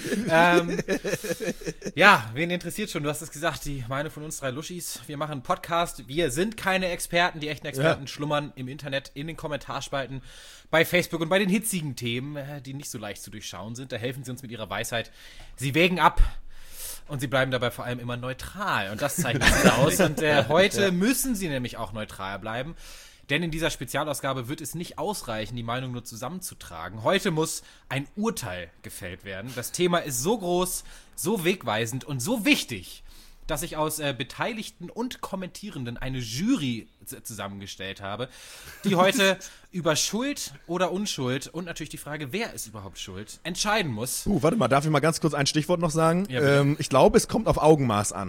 Ja, wen interessiert schon? Du hast es gesagt, die meine von uns 3 Luschis. Wir machen einen Podcast. Wir sind keine Experten. Die echten Experten schlummern im Internet, in den Kommentarspalten, bei Facebook und bei den hitzigen Themen, die nicht so leicht zu durchschauen sind. Da helfen sie uns mit ihrer Weisheit. Sie wägen ab. Und sie bleiben dabei vor allem immer neutral. Und das zeichnet sie aus. Und heute müssen sie nämlich auch neutral bleiben. Denn in dieser Spezialausgabe wird es nicht ausreichen, die Meinung nur zusammenzutragen. Heute muss ein Urteil gefällt werden. Das Thema ist so groß, so wegweisend und so wichtig, dass ich aus Beteiligten und Kommentierenden eine Jury zusammengestellt habe, die heute über Schuld oder Unschuld und natürlich die Frage, wer ist überhaupt schuld, entscheiden muss. Warte mal, darf ich mal ganz kurz ein Stichwort noch sagen? Ja, ich glaube, es kommt auf Augenmaß an.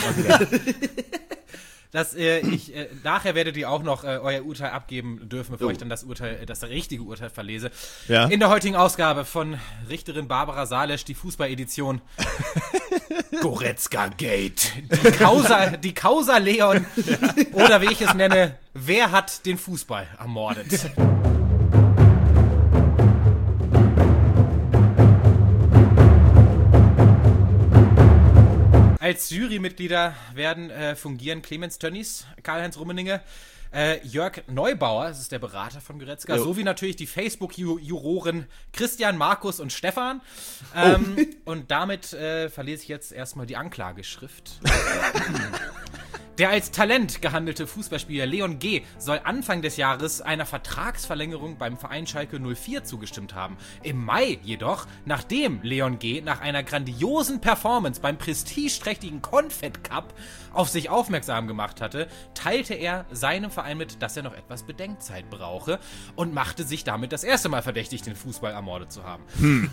Nachher werdet ihr auch noch euer Urteil abgeben dürfen, bevor ich dann das richtige Urteil verlese. Ja. In der heutigen Ausgabe von Richterin Barbara Salesch, die Fußball-Edition Goretzka Gate. Die Causa Leon. Oder wie ich es nenne, wer hat den Fußball ermordet? Als Jurymitglieder werden fungieren Clemens Tönnies, Karl-Heinz Rummenigge, Jörg Neubauer, das ist der Berater von Goretzka, sowie natürlich die Facebook-Juroren Christian, Markus und Stefan. Und damit verlese ich jetzt erstmal die Anklageschrift. Der als Talent gehandelte Fußballspieler Leon G. soll Anfang des Jahres einer Vertragsverlängerung beim Verein Schalke 04 zugestimmt haben. Im Mai jedoch, nachdem Leon G. nach einer grandiosen Performance beim prestigeträchtigen Confed Cup auf sich aufmerksam gemacht hatte, teilte er seinem Verein mit, dass er noch etwas Bedenkzeit brauche und machte sich damit das erste Mal verdächtig, den Fußball ermordet zu haben.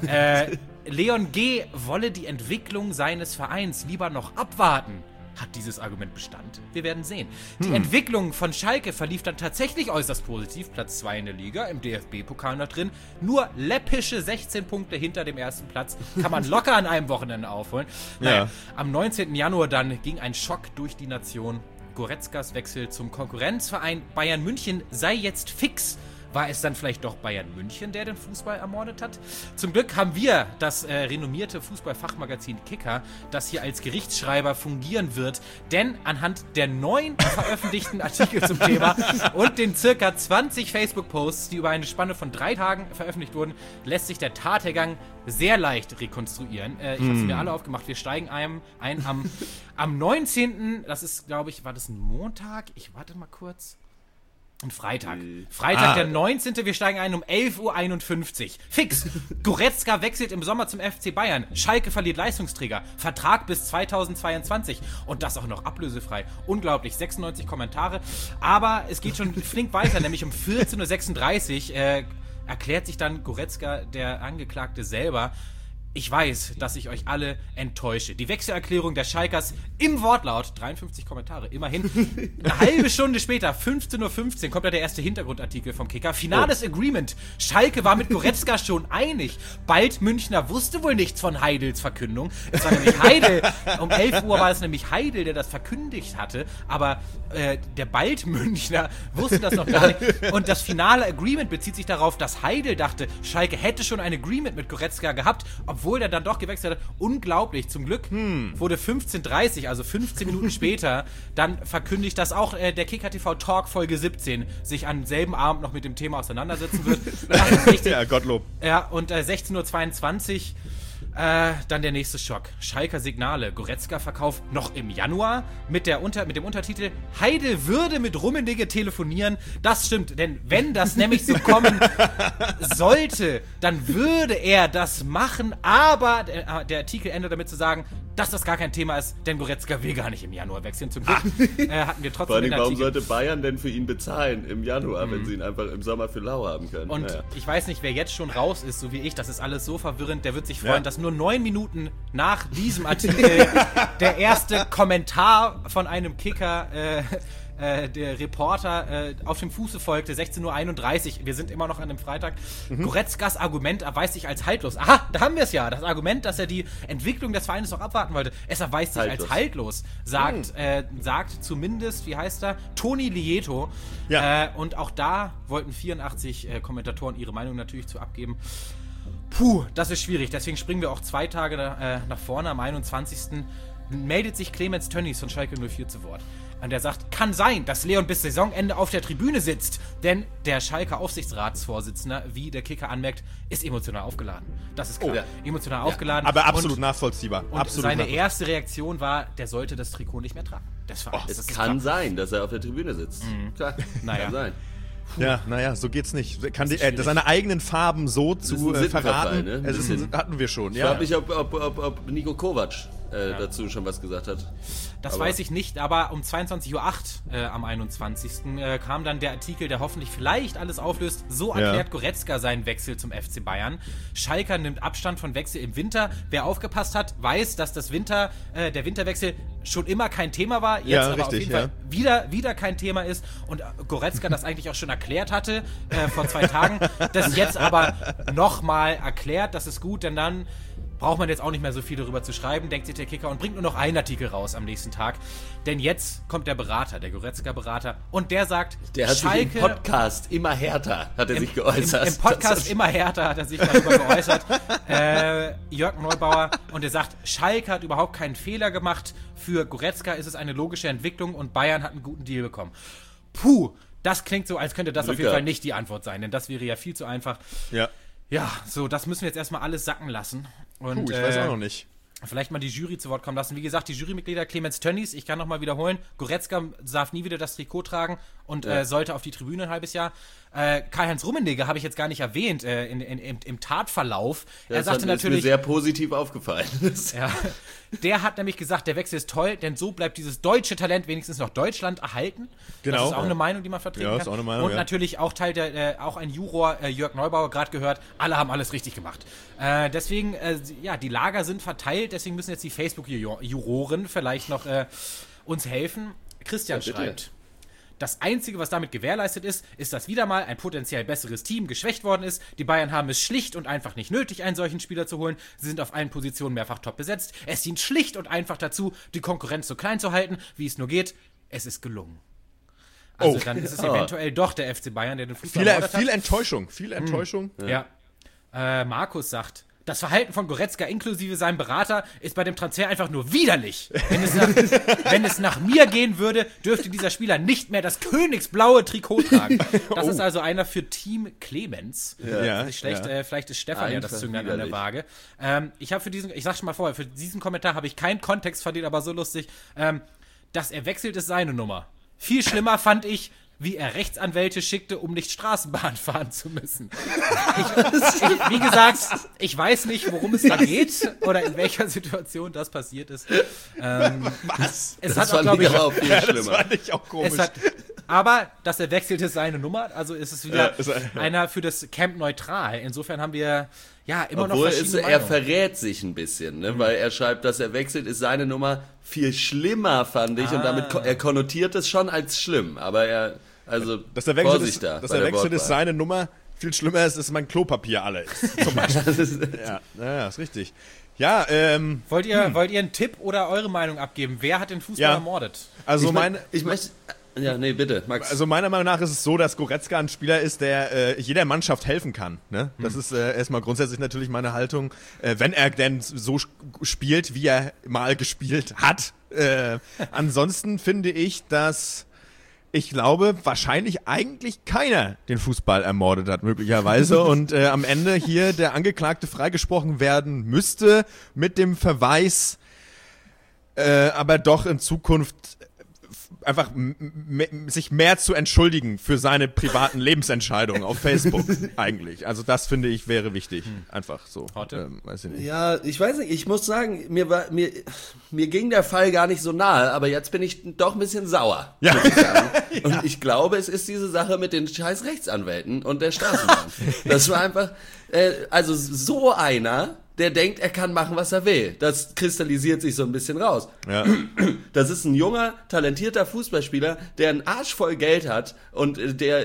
Leon G. wolle die Entwicklung seines Vereins lieber noch abwarten. Hat dieses Argument Bestand? Wir werden sehen. Die Entwicklung von Schalke verlief dann tatsächlich äußerst positiv. Platz 2 in der Liga, im DFB-Pokal noch drin. Nur läppische 16 Punkte hinter dem ersten Platz. Kann man locker an einem Wochenende aufholen. Naja, am 19. Januar dann ging ein Schock durch die Nation. Goretzkas Wechsel zum Konkurrenzverein Bayern München sei jetzt fix. War es dann vielleicht doch Bayern München, der den Fußball ermordet hat? Zum Glück haben wir das renommierte Fußballfachmagazin Kicker, das hier als Gerichtsschreiber fungieren wird, denn anhand der 9 veröffentlichten Artikel zum Thema und den circa 20 Facebook-Posts, die über eine Spanne von 3 Tagen veröffentlicht wurden, lässt sich der Tathergang sehr leicht rekonstruieren. Ich habe sie mir alle aufgemacht. Wir steigen ein am 19., das ist, glaube ich, war das ein Montag? Ich warte mal kurz. Ein Freitag. Freitag, der 19. Wir steigen ein um 11:51 Uhr. Fix. Goretzka wechselt im Sommer zum FC Bayern. Schalke verliert Leistungsträger. Vertrag bis 2022. Und das auch noch ablösefrei. Unglaublich. 96 Kommentare. Aber es geht schon flink weiter, nämlich um 14:36 Uhr erklärt sich dann Goretzka, der Angeklagte, selber: Ich weiß, dass ich euch alle enttäusche. Die Wechselerklärung der Schalkers im Wortlaut, 53 Kommentare, immerhin. Eine halbe Stunde später, 15:15 Uhr, kommt da der erste Hintergrundartikel vom Kicker. Finales Agreement. Schalke war mit Goretzka schon einig. Bald Münchner wusste wohl nichts von Heidels Verkündung. Es war nämlich Heidel. Um 11 Uhr war es nämlich Heidel, der das verkündigt hatte. Aber der Bald Münchner wusste das noch gar nicht. Und das finale Agreement bezieht sich darauf, dass Heidel dachte, Schalke hätte schon ein Agreement mit Goretzka gehabt, obwohl der dann doch gewechselt hat. Unglaublich. Zum Glück wurde 15:30, also 15 Minuten später, dann verkündigt, dass auch der Kicker TV Talk Folge 17 sich am selben Abend noch mit dem Thema auseinandersetzen wird. Das ist richtig. Ja, Gottlob. Ja, und 16:22 Uhr dann der nächste Schock. Schalker Signale. Goretzka-Verkauf noch im Januar mit dem Untertitel Heidel würde mit Rummenigge telefonieren. Das stimmt, denn wenn das nämlich so kommen sollte, dann würde er das machen, aber der Artikel endet damit zu sagen, dass das gar kein Thema ist, denn Goretzka will gar nicht im Januar wechseln. Zum Glück hatten wir trotzdem den Artikel. Warum sollte Bayern denn für ihn bezahlen im Januar, wenn sie ihn einfach im Sommer für lau haben können? Und ich weiß nicht, wer jetzt schon raus ist, so wie ich, das ist alles so verwirrend, der wird sich freuen, dass nur 9 Minuten nach diesem Artikel der erste Kommentar von einem Kicker, der Reporter auf dem Fuße folgte, 16:31 Uhr. Wir sind immer noch an dem Freitag. Goretzkas Argument erweist sich als haltlos. Aha, da haben wir es ja. Das Argument, dass er die Entwicklung des Vereins noch abwarten wollte. Es erweist sich als haltlos. Sagt zumindest, wie heißt er? Toni Lieto. Ja. Und auch da wollten 84 Kommentatoren ihre Meinung natürlich zu abgeben. Puh, das ist schwierig. Deswegen springen wir auch 2 Tage nach vorne. Am 21. meldet sich Clemens Tönnies von Schalke 04 zu Wort. Und er sagt, kann sein, dass Leon bis Saisonende auf der Tribüne sitzt. Denn der Schalker Aufsichtsratsvorsitzender, wie der Kicker anmerkt, ist emotional aufgeladen. Das ist klar. Emotional aufgeladen. Aber absolut nachvollziehbar. Und seine erste Reaktion war, der sollte das Trikot nicht mehr tragen. Es kann sein, dass er auf der Tribüne sitzt. Klar, kann sein. Ja, naja, so geht's nicht. Kann seine eigenen Farben so zu verraten, ne? Hatten wir schon. Ich frage mich, ob Niko Kovac dazu schon was gesagt hat. Das weiß ich nicht, aber um 22:08 Uhr am 21. Kam dann der Artikel, der hoffentlich vielleicht alles auflöst. So erklärt Goretzka seinen Wechsel zum FC Bayern. Schalker nimmt Abstand von Wechsel im Winter. Wer aufgepasst hat, weiß, dass der Winterwechsel schon immer kein Thema war, jetzt aber auf jeden Fall wieder kein Thema ist und Goretzka das eigentlich auch schon erklärt hatte vor 2 Tagen, das jetzt aber nochmal erklärt. Das ist gut, denn dann braucht man jetzt auch nicht mehr so viel darüber zu schreiben, denkt sich der Kicker und bringt nur noch einen Artikel raus am nächsten Tag. Denn jetzt kommt der Berater, der Goretzka-Berater, und der sagt, der hat Schalke, sich im Podcast immer härter, hat er sich geäußert. Im Podcast immer härter hat er sich darüber geäußert. Jörg Neubauer, und er sagt, Schalke hat überhaupt keinen Fehler gemacht. Für Goretzka ist es eine logische Entwicklung und Bayern hat einen guten Deal bekommen. Puh, das klingt so, als könnte das auf jeden Fall nicht die Antwort sein, denn das wäre ja viel zu einfach. Ja, so, das müssen wir jetzt erstmal alles sacken lassen. Und, ich weiß auch noch nicht. vielleicht mal die Jury zu Wort kommen lassen. Wie gesagt, die Jurymitglieder Clemens Tönnies, ich kann nochmal wiederholen, Goretzka darf nie wieder das Trikot tragen und sollte auf die Tribüne ein halbes Jahr. Karl-Heinz Rummenigge habe ich jetzt gar nicht erwähnt im Tatverlauf. Er sagte natürlich, ist mir sehr positiv aufgefallen. Ja, der hat nämlich gesagt, der Wechsel ist toll, denn so bleibt dieses deutsche Talent wenigstens noch Deutschland erhalten. Genau. Das ist auch eine Meinung, die man vertreten kann. Ist auch eine Meinung, und natürlich auch Teil auch ein Juror, Jörg Neubauer, gerade gehört, alle haben alles richtig gemacht. Deswegen, die Lager sind verteilt, deswegen müssen jetzt die Facebook-Juroren vielleicht noch uns helfen. Christian schreibt: Das Einzige, was damit gewährleistet ist, dass wieder mal ein potenziell besseres Team geschwächt worden ist. Die Bayern haben es schlicht und einfach nicht nötig, einen solchen Spieler zu holen. Sie sind auf allen Positionen mehrfach top besetzt. Es dient schlicht und einfach dazu, die Konkurrenz so klein zu halten, wie es nur geht. Es ist gelungen. Also dann ist es eventuell doch der FC Bayern, der den Fußball ermordet hat. Viel Enttäuschung. Ja. Markus sagt: Das Verhalten von Goretzka inklusive seinem Berater ist bei dem Transfer einfach nur widerlich. Wenn es nach mir gehen würde, dürfte dieser Spieler nicht mehr das königsblaue Trikot tragen. Das ist also einer für Team Clemens. Ja. Nicht schlecht, vielleicht ist Stefan ja das Zünglein an der Waage. Ich sag schon mal vorher, für diesen Kommentar habe ich keinen Kontext verdient, aber so lustig. Dass er wechselt, ist seine Nummer. Viel schlimmer fand ich, wie er Rechtsanwälte schickte, um nicht Straßenbahn fahren zu müssen. Wie gesagt, ich weiß nicht, worum es da geht oder in welcher Situation das passiert ist. Was? Es das hat auch, glaube ich, auch viel schlimmer. Das fand ich auch komisch. Aber dass er wechselt, ist seine Nummer. Also ist es wieder einer für das Camp neutral. Insofern haben wir immer noch verschiedene Meinungen. Er verrät sich ein bisschen, ne? Weil er schreibt, dass er wechselt, ist seine Nummer. Viel schlimmer, fand ich. Und damit er konnotiert es schon als schlimm. Aber dass er wechselt, ist seine Nummer. Viel schlimmer ist mein Klopapier alle. Zum Beispiel. Ja, ist richtig. Ja, Wollt ihr einen Tipp oder eure Meinung abgeben? Wer hat den Fußball ermordet? Also ich möchte... Ja, nee, bitte, Max. Also meiner Meinung nach ist es so, dass Goretzka ein Spieler ist, der jeder Mannschaft helfen kann. Ne? Das ist erstmal grundsätzlich natürlich meine Haltung. Wenn er denn so spielt, wie er mal gespielt hat. Ansonsten finde ich, dass ich glaube, wahrscheinlich eigentlich keiner den Fußball ermordet hat, möglicherweise. Und am Ende hier der Angeklagte freigesprochen werden müsste mit dem Verweis, aber doch in Zukunft einfach sich mehr zu entschuldigen für seine privaten Lebensentscheidungen auf Facebook eigentlich. Also das finde ich wäre wichtig. Einfach so. Weiß ich nicht. Ja, ich weiß nicht. Ich muss sagen, mir ging der Fall gar nicht so nahe, aber jetzt bin ich doch ein bisschen sauer. Ja. Muss ich sagen. Und ich glaube, es ist diese Sache mit den scheiß Rechtsanwälten und der Straßenbahn. Das war einfach, also so einer, der denkt, er kann machen, was er will. Das kristallisiert sich so ein bisschen raus. Ja. Das ist ein junger, talentierter Fußballspieler, der einen Arsch voll Geld hat und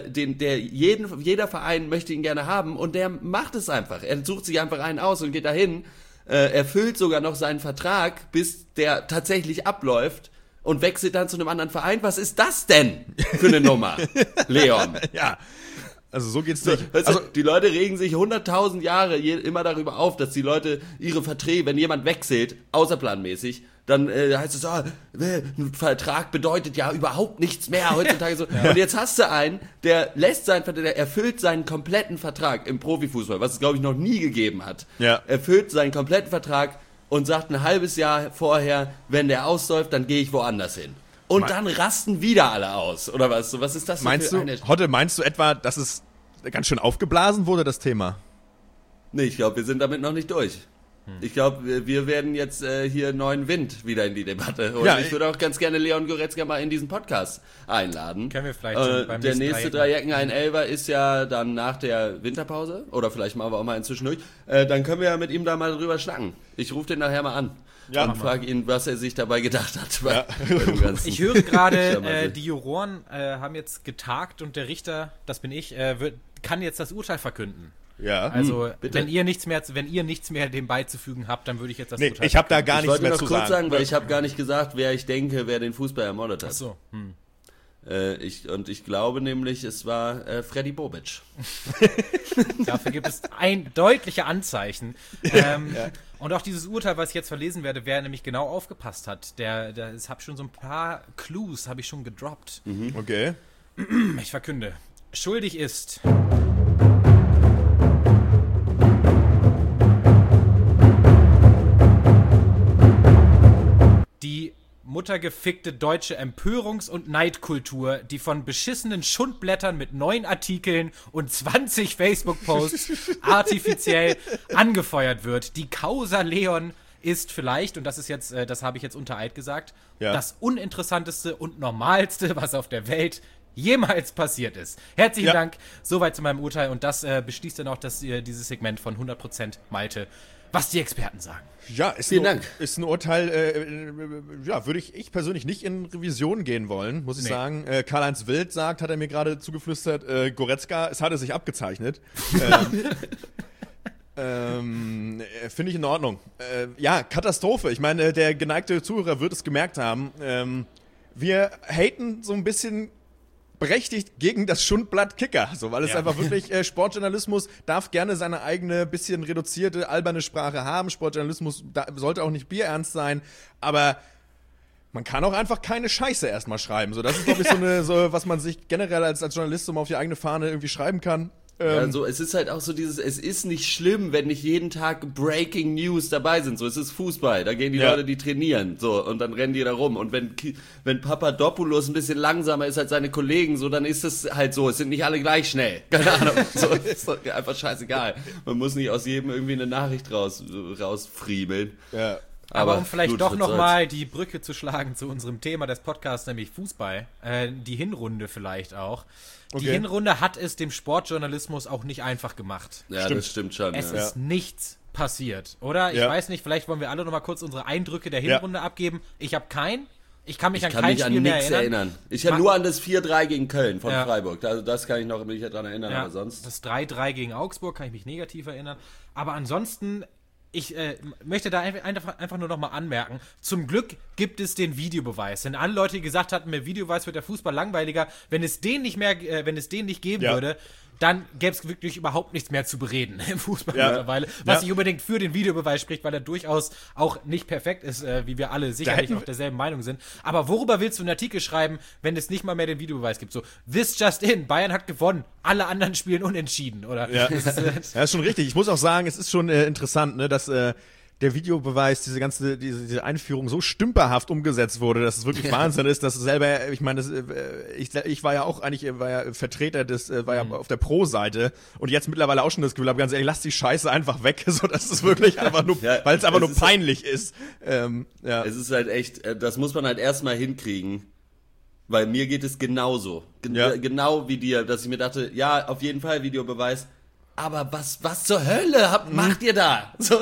jeder Verein möchte ihn gerne haben und der macht es einfach. Er sucht sich einfach einen aus und geht dahin, erfüllt sogar noch seinen Vertrag, bis der tatsächlich abläuft und wechselt dann zu einem anderen Verein. Was ist das denn für eine Nummer, Leon? Ja. Also so geht's nicht. Also die Leute regen sich 100.000 Jahre immer darüber auf, dass die Leute ihre Verträge, wenn jemand wechselt, außerplanmäßig, dann heißt es, ein Vertrag bedeutet ja überhaupt nichts mehr heutzutage so. Ja. Und jetzt hast du einen, der erfüllt seinen kompletten Vertrag im Profifußball, was es glaube ich noch nie gegeben hat. Ja. Erfüllt seinen kompletten Vertrag und sagt ein halbes Jahr vorher, wenn der ausläuft, dann gehe ich woanders hin. Und dann rasten wieder alle aus, oder was? Was ist das meinst du, Hotte, meinst du etwa, dass es ganz schön aufgeblasen wurde, das Thema? Nee, ich glaube, wir sind damit noch nicht durch. Ich glaube, wir werden jetzt hier neuen Wind wieder in die Debatte holen. Ja, ich würde auch ganz gerne Leon Goretzka mal in diesen Podcast einladen. Können wir vielleicht beim der nächste Dreiecken, ein Elfer, ist ja dann nach der Winterpause. Oder vielleicht machen wir auch mal inzwischen durch. Dann können wir ja mit ihm da mal drüber schnacken. Ich rufe den nachher mal an. Ja, und frage ihn, was er sich dabei gedacht hat. Ja. Ich höre gerade, die Juroren haben jetzt getagt und der Richter, das bin ich, kann jetzt das Urteil verkünden. Ja. Also, wenn ihr nichts mehr dem beizufügen habt, dann würde ich jetzt das Urteil ich habe da gar nichts mehr zu sagen. Ich wollte noch kurz sagen, weil ich habe gar nicht gesagt, wer ich denke, wer den Fußball ermordet hat. Ach so. Ich glaube nämlich, es war Freddy Bobic. Dafür gibt es deutliche Anzeichen. Und auch dieses Urteil, was ich jetzt verlesen werde, wer nämlich genau aufgepasst hat, ich habe schon so ein paar Clues, habe ich schon gedroppt. Okay. Ich verkünde. Schuldig ist... muttergefickte deutsche Empörungs- und Neidkultur, die von beschissenen Schundblättern mit 9 Artikeln und 20 Facebook-Posts artifiziell angefeuert wird. Die Causa Leon ist vielleicht, und das ist jetzt, das habe ich jetzt unter Eid gesagt, das uninteressanteste und normalste, was auf der Welt jemals passiert ist. Herzlichen Dank, soweit zu meinem Urteil, und das beschließt dann auch dieses Segment von 100% Malte, was die Experten sagen. Ja, Vielen Dank. Ist ein Urteil, würde ich persönlich nicht in Revision gehen wollen, muss ich sagen. Karl-Heinz Wild hat er mir gerade zugeflüstert, Goretzka, es hatte sich abgezeichnet. Finde ich in Ordnung. Katastrophe. Ich meine, der geneigte Zuhörer wird es gemerkt haben. Wir haten so ein bisschen berechtigt gegen das Schundblatt Kicker, so, weil es einfach wirklich, Sportjournalismus darf gerne seine eigene, bisschen reduzierte, alberne Sprache haben. Sportjournalismus sollte auch nicht bierernst sein, aber man kann auch einfach keine Scheiße erstmal schreiben. So, das ist, glaube ich, so was man sich generell als Journalist so mal auf die eigene Fahne irgendwie schreiben kann. Also es ist halt auch so es ist nicht schlimm, wenn nicht jeden Tag Breaking News dabei sind. So, es ist Fußball, da gehen die Leute, die trainieren, so, und dann rennen die da rum. Und wenn Papadopoulos ein bisschen langsamer ist als seine Kollegen, so, dann ist es halt so, es sind nicht alle gleich schnell. Keine Ahnung, so, ist doch einfach scheißegal. Man muss nicht aus jedem irgendwie eine Nachricht rausfriemeln. Ja. Aber um vielleicht doch nochmal die Brücke zu schlagen zu unserem Thema des Podcasts, nämlich Fußball, die Hinrunde vielleicht auch. Die Hinrunde hat es dem Sportjournalismus auch nicht einfach gemacht. Ja, das stimmt schon. Es ist nichts passiert, oder? Ich weiß nicht, vielleicht wollen wir alle nochmal kurz unsere Eindrücke der Hinrunde abgeben. Ich habe keinen. Ich kann mich an kein Spiel mehr erinnern. Ich kann nur an das 4-3 gegen Köln von Freiburg. Also das kann ich mich daran erinnern, aber sonst... Das 3-3 gegen Augsburg kann ich mich negativ erinnern. Aber ansonsten... Ich möchte da einfach nur noch mal anmerken, zum Glück gibt es den Videobeweis. Denn alle Leute, die gesagt hatten, mit Videobeweis wird der Fußball langweiliger, wenn es den nicht geben würde, dann gäbe es wirklich überhaupt nichts mehr zu bereden im Fußball mittlerweile. Was nicht unbedingt für den Videobeweis spricht, weil er durchaus auch nicht perfekt ist, wie wir alle sicherlich auf derselben Meinung sind. Aber worüber willst du einen Artikel schreiben, wenn es nicht mal mehr den Videobeweis gibt? So, this just in, Bayern hat gewonnen, alle anderen spielen unentschieden, oder? Ja, das ist schon richtig. Ich muss auch sagen, es ist schon interessant, ne, dass der Videobeweis, diese Einführung so stümperhaft umgesetzt wurde, dass es wirklich Wahnsinn ist, dass selber, ich meine, ich war ja auch Vertreter war ja auf der Pro-Seite und jetzt mittlerweile auch schon das Gefühl habe, ganz ehrlich, lass die Scheiße einfach weg, so dass es wirklich einfach nur, weil es einfach nur peinlich ist. Es ist halt echt, das muss man halt erstmal hinkriegen. Weil mir geht es genauso. Genau wie dir, dass ich mir dachte, ja, auf jeden Fall Videobeweis. Aber was zur Hölle macht ihr da? So,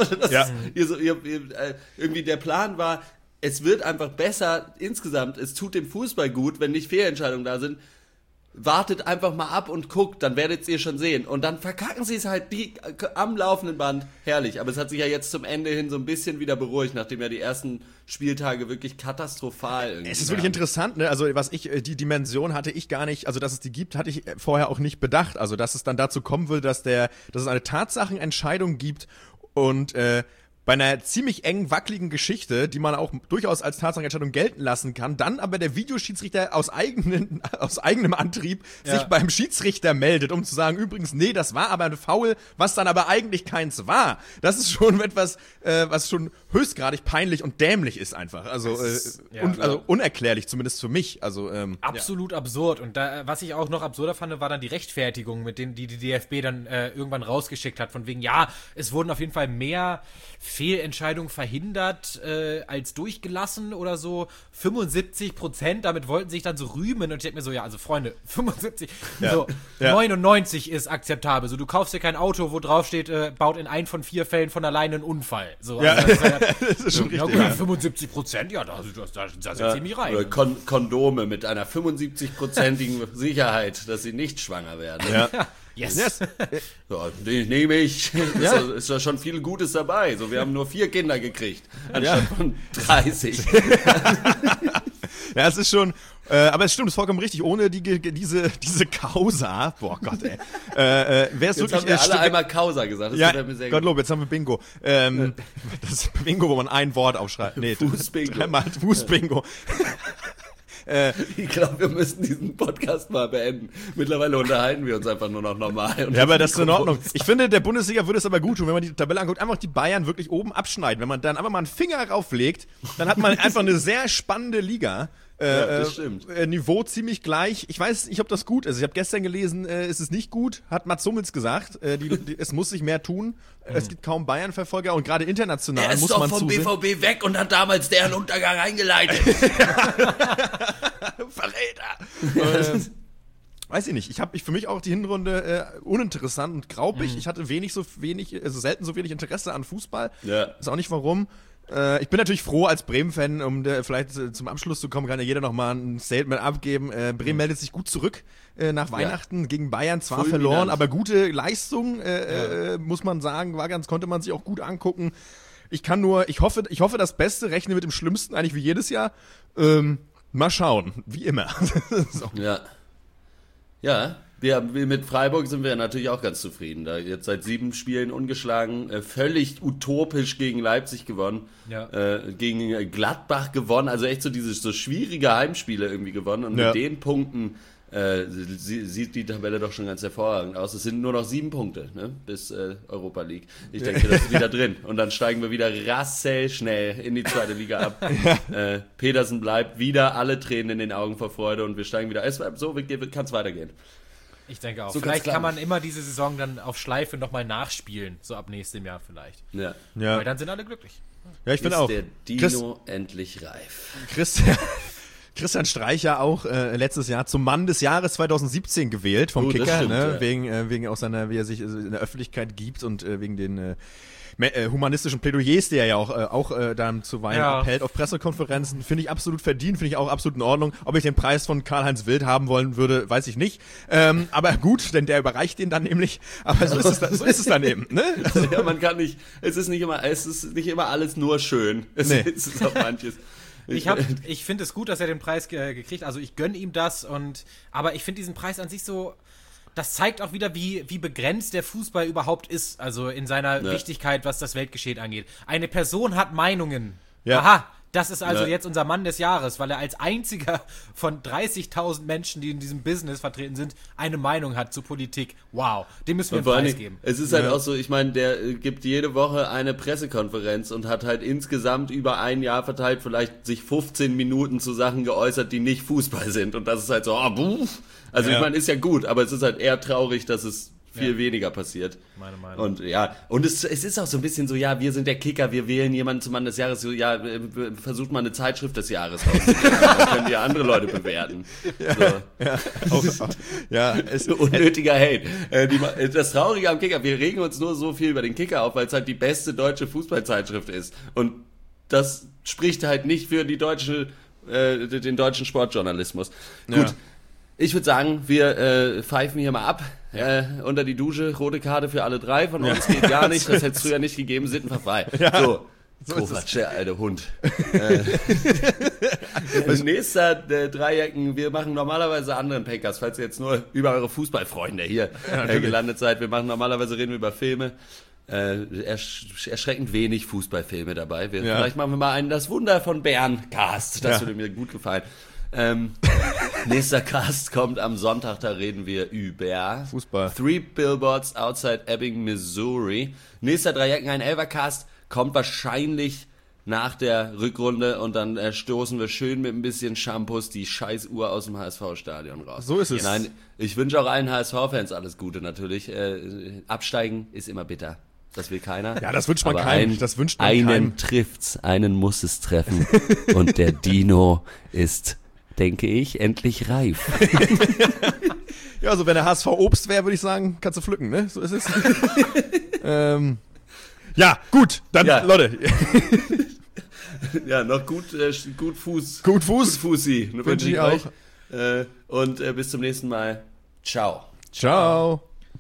irgendwie der Plan war, es wird einfach besser insgesamt, es tut dem Fußball gut, wenn nicht Fehlentscheidungen da sind. Wartet einfach mal ab und guckt, dann werdet ihr schon sehen. Und dann verkacken sie es halt am laufenden Band. Herrlich. Aber es hat sich ja jetzt zum Ende hin so ein bisschen wieder beruhigt, nachdem ja die ersten Spieltage wirklich katastrophal irgendwie Es ist wirklich interessant, ne? Also die Dimension hatte ich gar nicht, also dass es die gibt, hatte ich vorher auch nicht bedacht. Also dass es dann dazu kommen will, dass es eine Tatsachenentscheidung gibt und bei einer ziemlich eng wackeligen Geschichte, die man auch durchaus als Tatsachenentscheidung gelten lassen kann, dann aber der Videoschiedsrichter aus eigenem Antrieb sich beim Schiedsrichter meldet, um zu sagen, übrigens, nee, das war aber ein Foul, was dann aber eigentlich keins war. Das ist schon etwas, was schon höchstgradig peinlich und dämlich ist einfach. Also, also unerklärlich, zumindest für mich. Also, absolut absurd. Und was ich auch noch absurder fand, war dann die Rechtfertigung, mit denen die DFB dann irgendwann rausgeschickt hat, von wegen, es wurden auf jeden Fall mehr Fehlentscheidungen verhindert als durchgelassen oder so. 75%, damit wollten sich dann so rühmen. Und ich denke mir so, also Freunde, 75, 99 ist akzeptabel. So, du kaufst dir kein Auto, wo drauf steht, baut in 1 von 4 Fällen von alleine einen Unfall. So, also das ist schon richtig. 75%, da setze ich mich rein. Oder Kondome mit einer 75%igen Sicherheit, dass sie nicht schwanger werden. Ja. Yes. Ja, nehme ich. Ist da schon viel Gutes dabei. So, wir haben nur 4 Kinder gekriegt, anstatt von 30. Ja, es ist schon, aber es stimmt, es ist vollkommen richtig. Ohne diese Causa, boah Gott, ey, wäre es wirklich... Jetzt haben wir alle einmal Causa gesagt. Das ja, Gottlob, jetzt haben wir Bingo. Das Bingo, wo man ein Wort aufschreibt. Nee, Fußbingo. Fußbingo. Ich glaube, wir müssen diesen Podcast mal beenden. Mittlerweile unterhalten wir uns einfach nur noch normal. Ja, aber das ist in Ordnung. Ich finde, der Bundesliga würde es aber gut tun, wenn man die Tabelle anguckt, einfach die Bayern wirklich oben abschneiden. Wenn man dann einfach mal einen Finger rauflegt, dann hat man einfach eine sehr spannende Liga. Das stimmt. Niveau ziemlich gleich. Ich weiß nicht, ob das gut ist. Ich habe gestern gelesen, ist es nicht gut, hat Mats Hummels gesagt. Es muss sich mehr tun. Es gibt kaum Bayern-Verfolger und gerade international muss man zusehen. Er ist doch vom BVB weg und hat damals deren Untergang eingeleitet. Verräter! Weiß ich nicht. Ich für mich auch die Hinrunde uninteressant und graupig. Ich hatte selten so wenig Interesse an Fußball. Ja. Weiß auch nicht warum. Ich bin natürlich froh als Bremen-Fan, um vielleicht zum Abschluss zu kommen, kann ja jeder nochmal ein Statement abgeben. Bremen meldet sich gut zurück nach Weihnachten gegen Bayern, zwar verloren, aber gute Leistung, muss man sagen, konnte man sich auch gut angucken. Ich hoffe das Beste, rechne mit dem Schlimmsten, eigentlich wie jedes Jahr. Mal schauen, wie immer. So. Ja, mit Freiburg sind wir natürlich auch ganz zufrieden. Da jetzt seit 7 Spielen ungeschlagen, völlig utopisch gegen Leipzig gewonnen, gegen Gladbach gewonnen, also echt so diese so schwierige Heimspiele irgendwie gewonnen und mit den Punkten sieht die Tabelle doch schon ganz hervorragend aus. Es sind nur noch 7 Punkte, ne, bis Europa League. Ich denke, das ist wieder drin. Und dann steigen wir wieder rasselschnell in die 2. Liga ab. Petersen bleibt wieder alle Tränen in den Augen vor Freude und wir steigen wieder. So kann es weitergehen. Ich denke auch. So vielleicht kann man immer diese Saison dann auf Schleife nochmal nachspielen, so ab nächstem Jahr vielleicht. Ja. Weil dann sind alle glücklich. Ja, ich finde auch. Ist der Dino endlich reif. Christian Streicher auch letztes Jahr zum Mann des Jahres 2017 gewählt vom Kicker, stimmt, ne? Wegen auch seiner, wie er sich in der Öffentlichkeit gibt und wegen den humanistischen Plädoyers, die er ja auch dann zuweilen abhält auf Pressekonferenzen, finde ich absolut verdient, finde ich auch absolut in Ordnung. Ob ich den Preis von Karl-Heinz Wild haben wollen würde, weiß ich nicht. Aber gut, denn der überreicht den dann nämlich. Aber so ist es dann eben. Ne? Also, ja, man kann nicht, es ist nicht immer alles nur schön. Es ist auch manches. Ich finde es gut, dass er den Preis gekriegt hat. Also ich gönne ihm das aber ich finde diesen Preis an sich so, das zeigt auch wieder, wie begrenzt der Fußball überhaupt ist, also in seiner Wichtigkeit, was das Weltgeschehen angeht. Eine Person hat Meinungen. Ja. Aha, das ist also jetzt unser Mann des Jahres, weil er als einziger von 30.000 Menschen, die in diesem Business vertreten sind, eine Meinung hat zur Politik. Wow, dem müssen wir einen Preis geben. Es ist halt auch so, ich meine, der gibt jede Woche eine Pressekonferenz und hat halt insgesamt über ein Jahr verteilt vielleicht sich 15 Minuten zu Sachen geäußert, die nicht Fußball sind. Und das ist halt so, Also ich meine, ist ja gut, aber es ist halt eher traurig, dass es viel weniger passiert. Meine Meinung. Und es ist auch so ein bisschen so, wir sind der Kicker, wir wählen jemanden zum Mann des Jahres, so, versucht mal eine Zeitschrift des Jahres rauszugeben, dann können die andere Leute bewerten. Unnötiger Hate. Das Traurige am Kicker, wir regen uns nur so viel über den Kicker auf, weil es halt die beste deutsche Fußballzeitschrift ist. Und das spricht halt nicht für den deutschen Sportjournalismus. Ja. Gut. Ich würde sagen, wir pfeifen hier mal ab, unter die Dusche, rote Karte für alle 3, von uns geht gar nicht, das hätte es früher nicht gegeben, sittenverfrei. Ja. So Kovac, der alte Hund. Nächster Dreiecken, wir machen normalerweise anderen Packers, falls ihr jetzt nur über eure Fußballfreunde hier gelandet seid, reden wir über Filme. Erschreckend wenig Fußballfilme dabei. Vielleicht machen wir mal einen Das Wunder von Bern Cast, das würde mir gut gefallen. Nächster Cast kommt am Sonntag, da reden wir über Fußball. 3 Billboards Outside Ebbing, Missouri. Nächster Dreiecken, ein Elfercast, kommt wahrscheinlich nach der Rückrunde und dann stoßen wir schön mit ein bisschen Shampoos die Scheißuhr aus dem HSV-Stadion raus. So ist es. Nein, ich wünsche auch allen HSV-Fans alles Gute natürlich. Absteigen ist immer bitter. Das will keiner. Ja, das wünscht man keinem. Einen trifft's, einen muss es treffen. Und der Dino ist, denke ich, endlich reif. Ja, also wenn der HSV Obst wäre, würde ich sagen, kannst du pflücken, ne? So ist es. Ja, gut, dann, Leute. Ja, noch gut Fuß. Gut Fuß. Gut Fußi. Wünsche ich auch. Und bis zum nächsten Mal. Ciao. Ciao.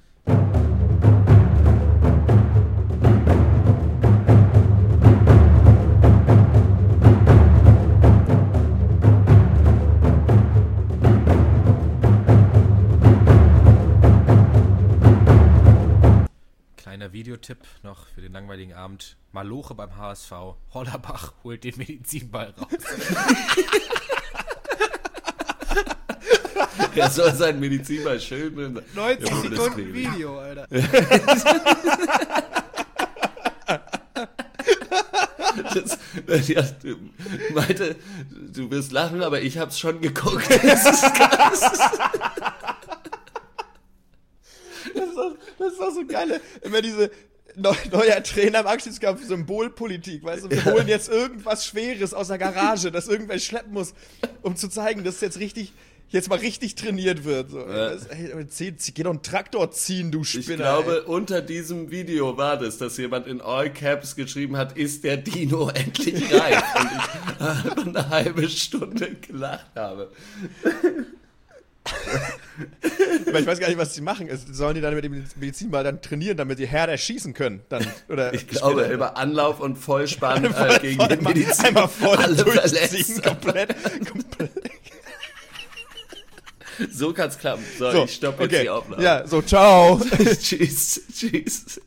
Videotipp noch für den langweiligen Abend. Maloche beim HSV. Hollerbach holt den Medizinball raus. Er soll sein Medizinball schön drin. 90 Sekunden Video, Alter. Meinte, du wirst lachen, aber ich hab's schon geguckt. Das ist krass. Das ist doch so geil. Immer diese neuer Trainer im Abschiedskampf, Symbolpolitik, weißt du, wir holen jetzt irgendwas Schweres aus der Garage, das irgendwer schleppen muss, um zu zeigen, dass jetzt mal richtig trainiert wird. So. Geh doch einen Traktor ziehen, du Spinner. Ich glaube, unter diesem Video war das, dass jemand in All Caps geschrieben hat, ist der Dino endlich reif? Und ich eine halbe Stunde gelacht habe. Aber ich weiß gar nicht, was sie machen. Sollen die dann mit dem Medizinball dann trainieren, damit die Herder schießen können? Dann, oder ich glaube, über Anlauf und Vollspann gegen den Medizin. Einmal voll durchziehen, komplett. So kann's klappen. So, ich stoppe jetzt die Aufnahme. Ja, so, ciao. Tschüss.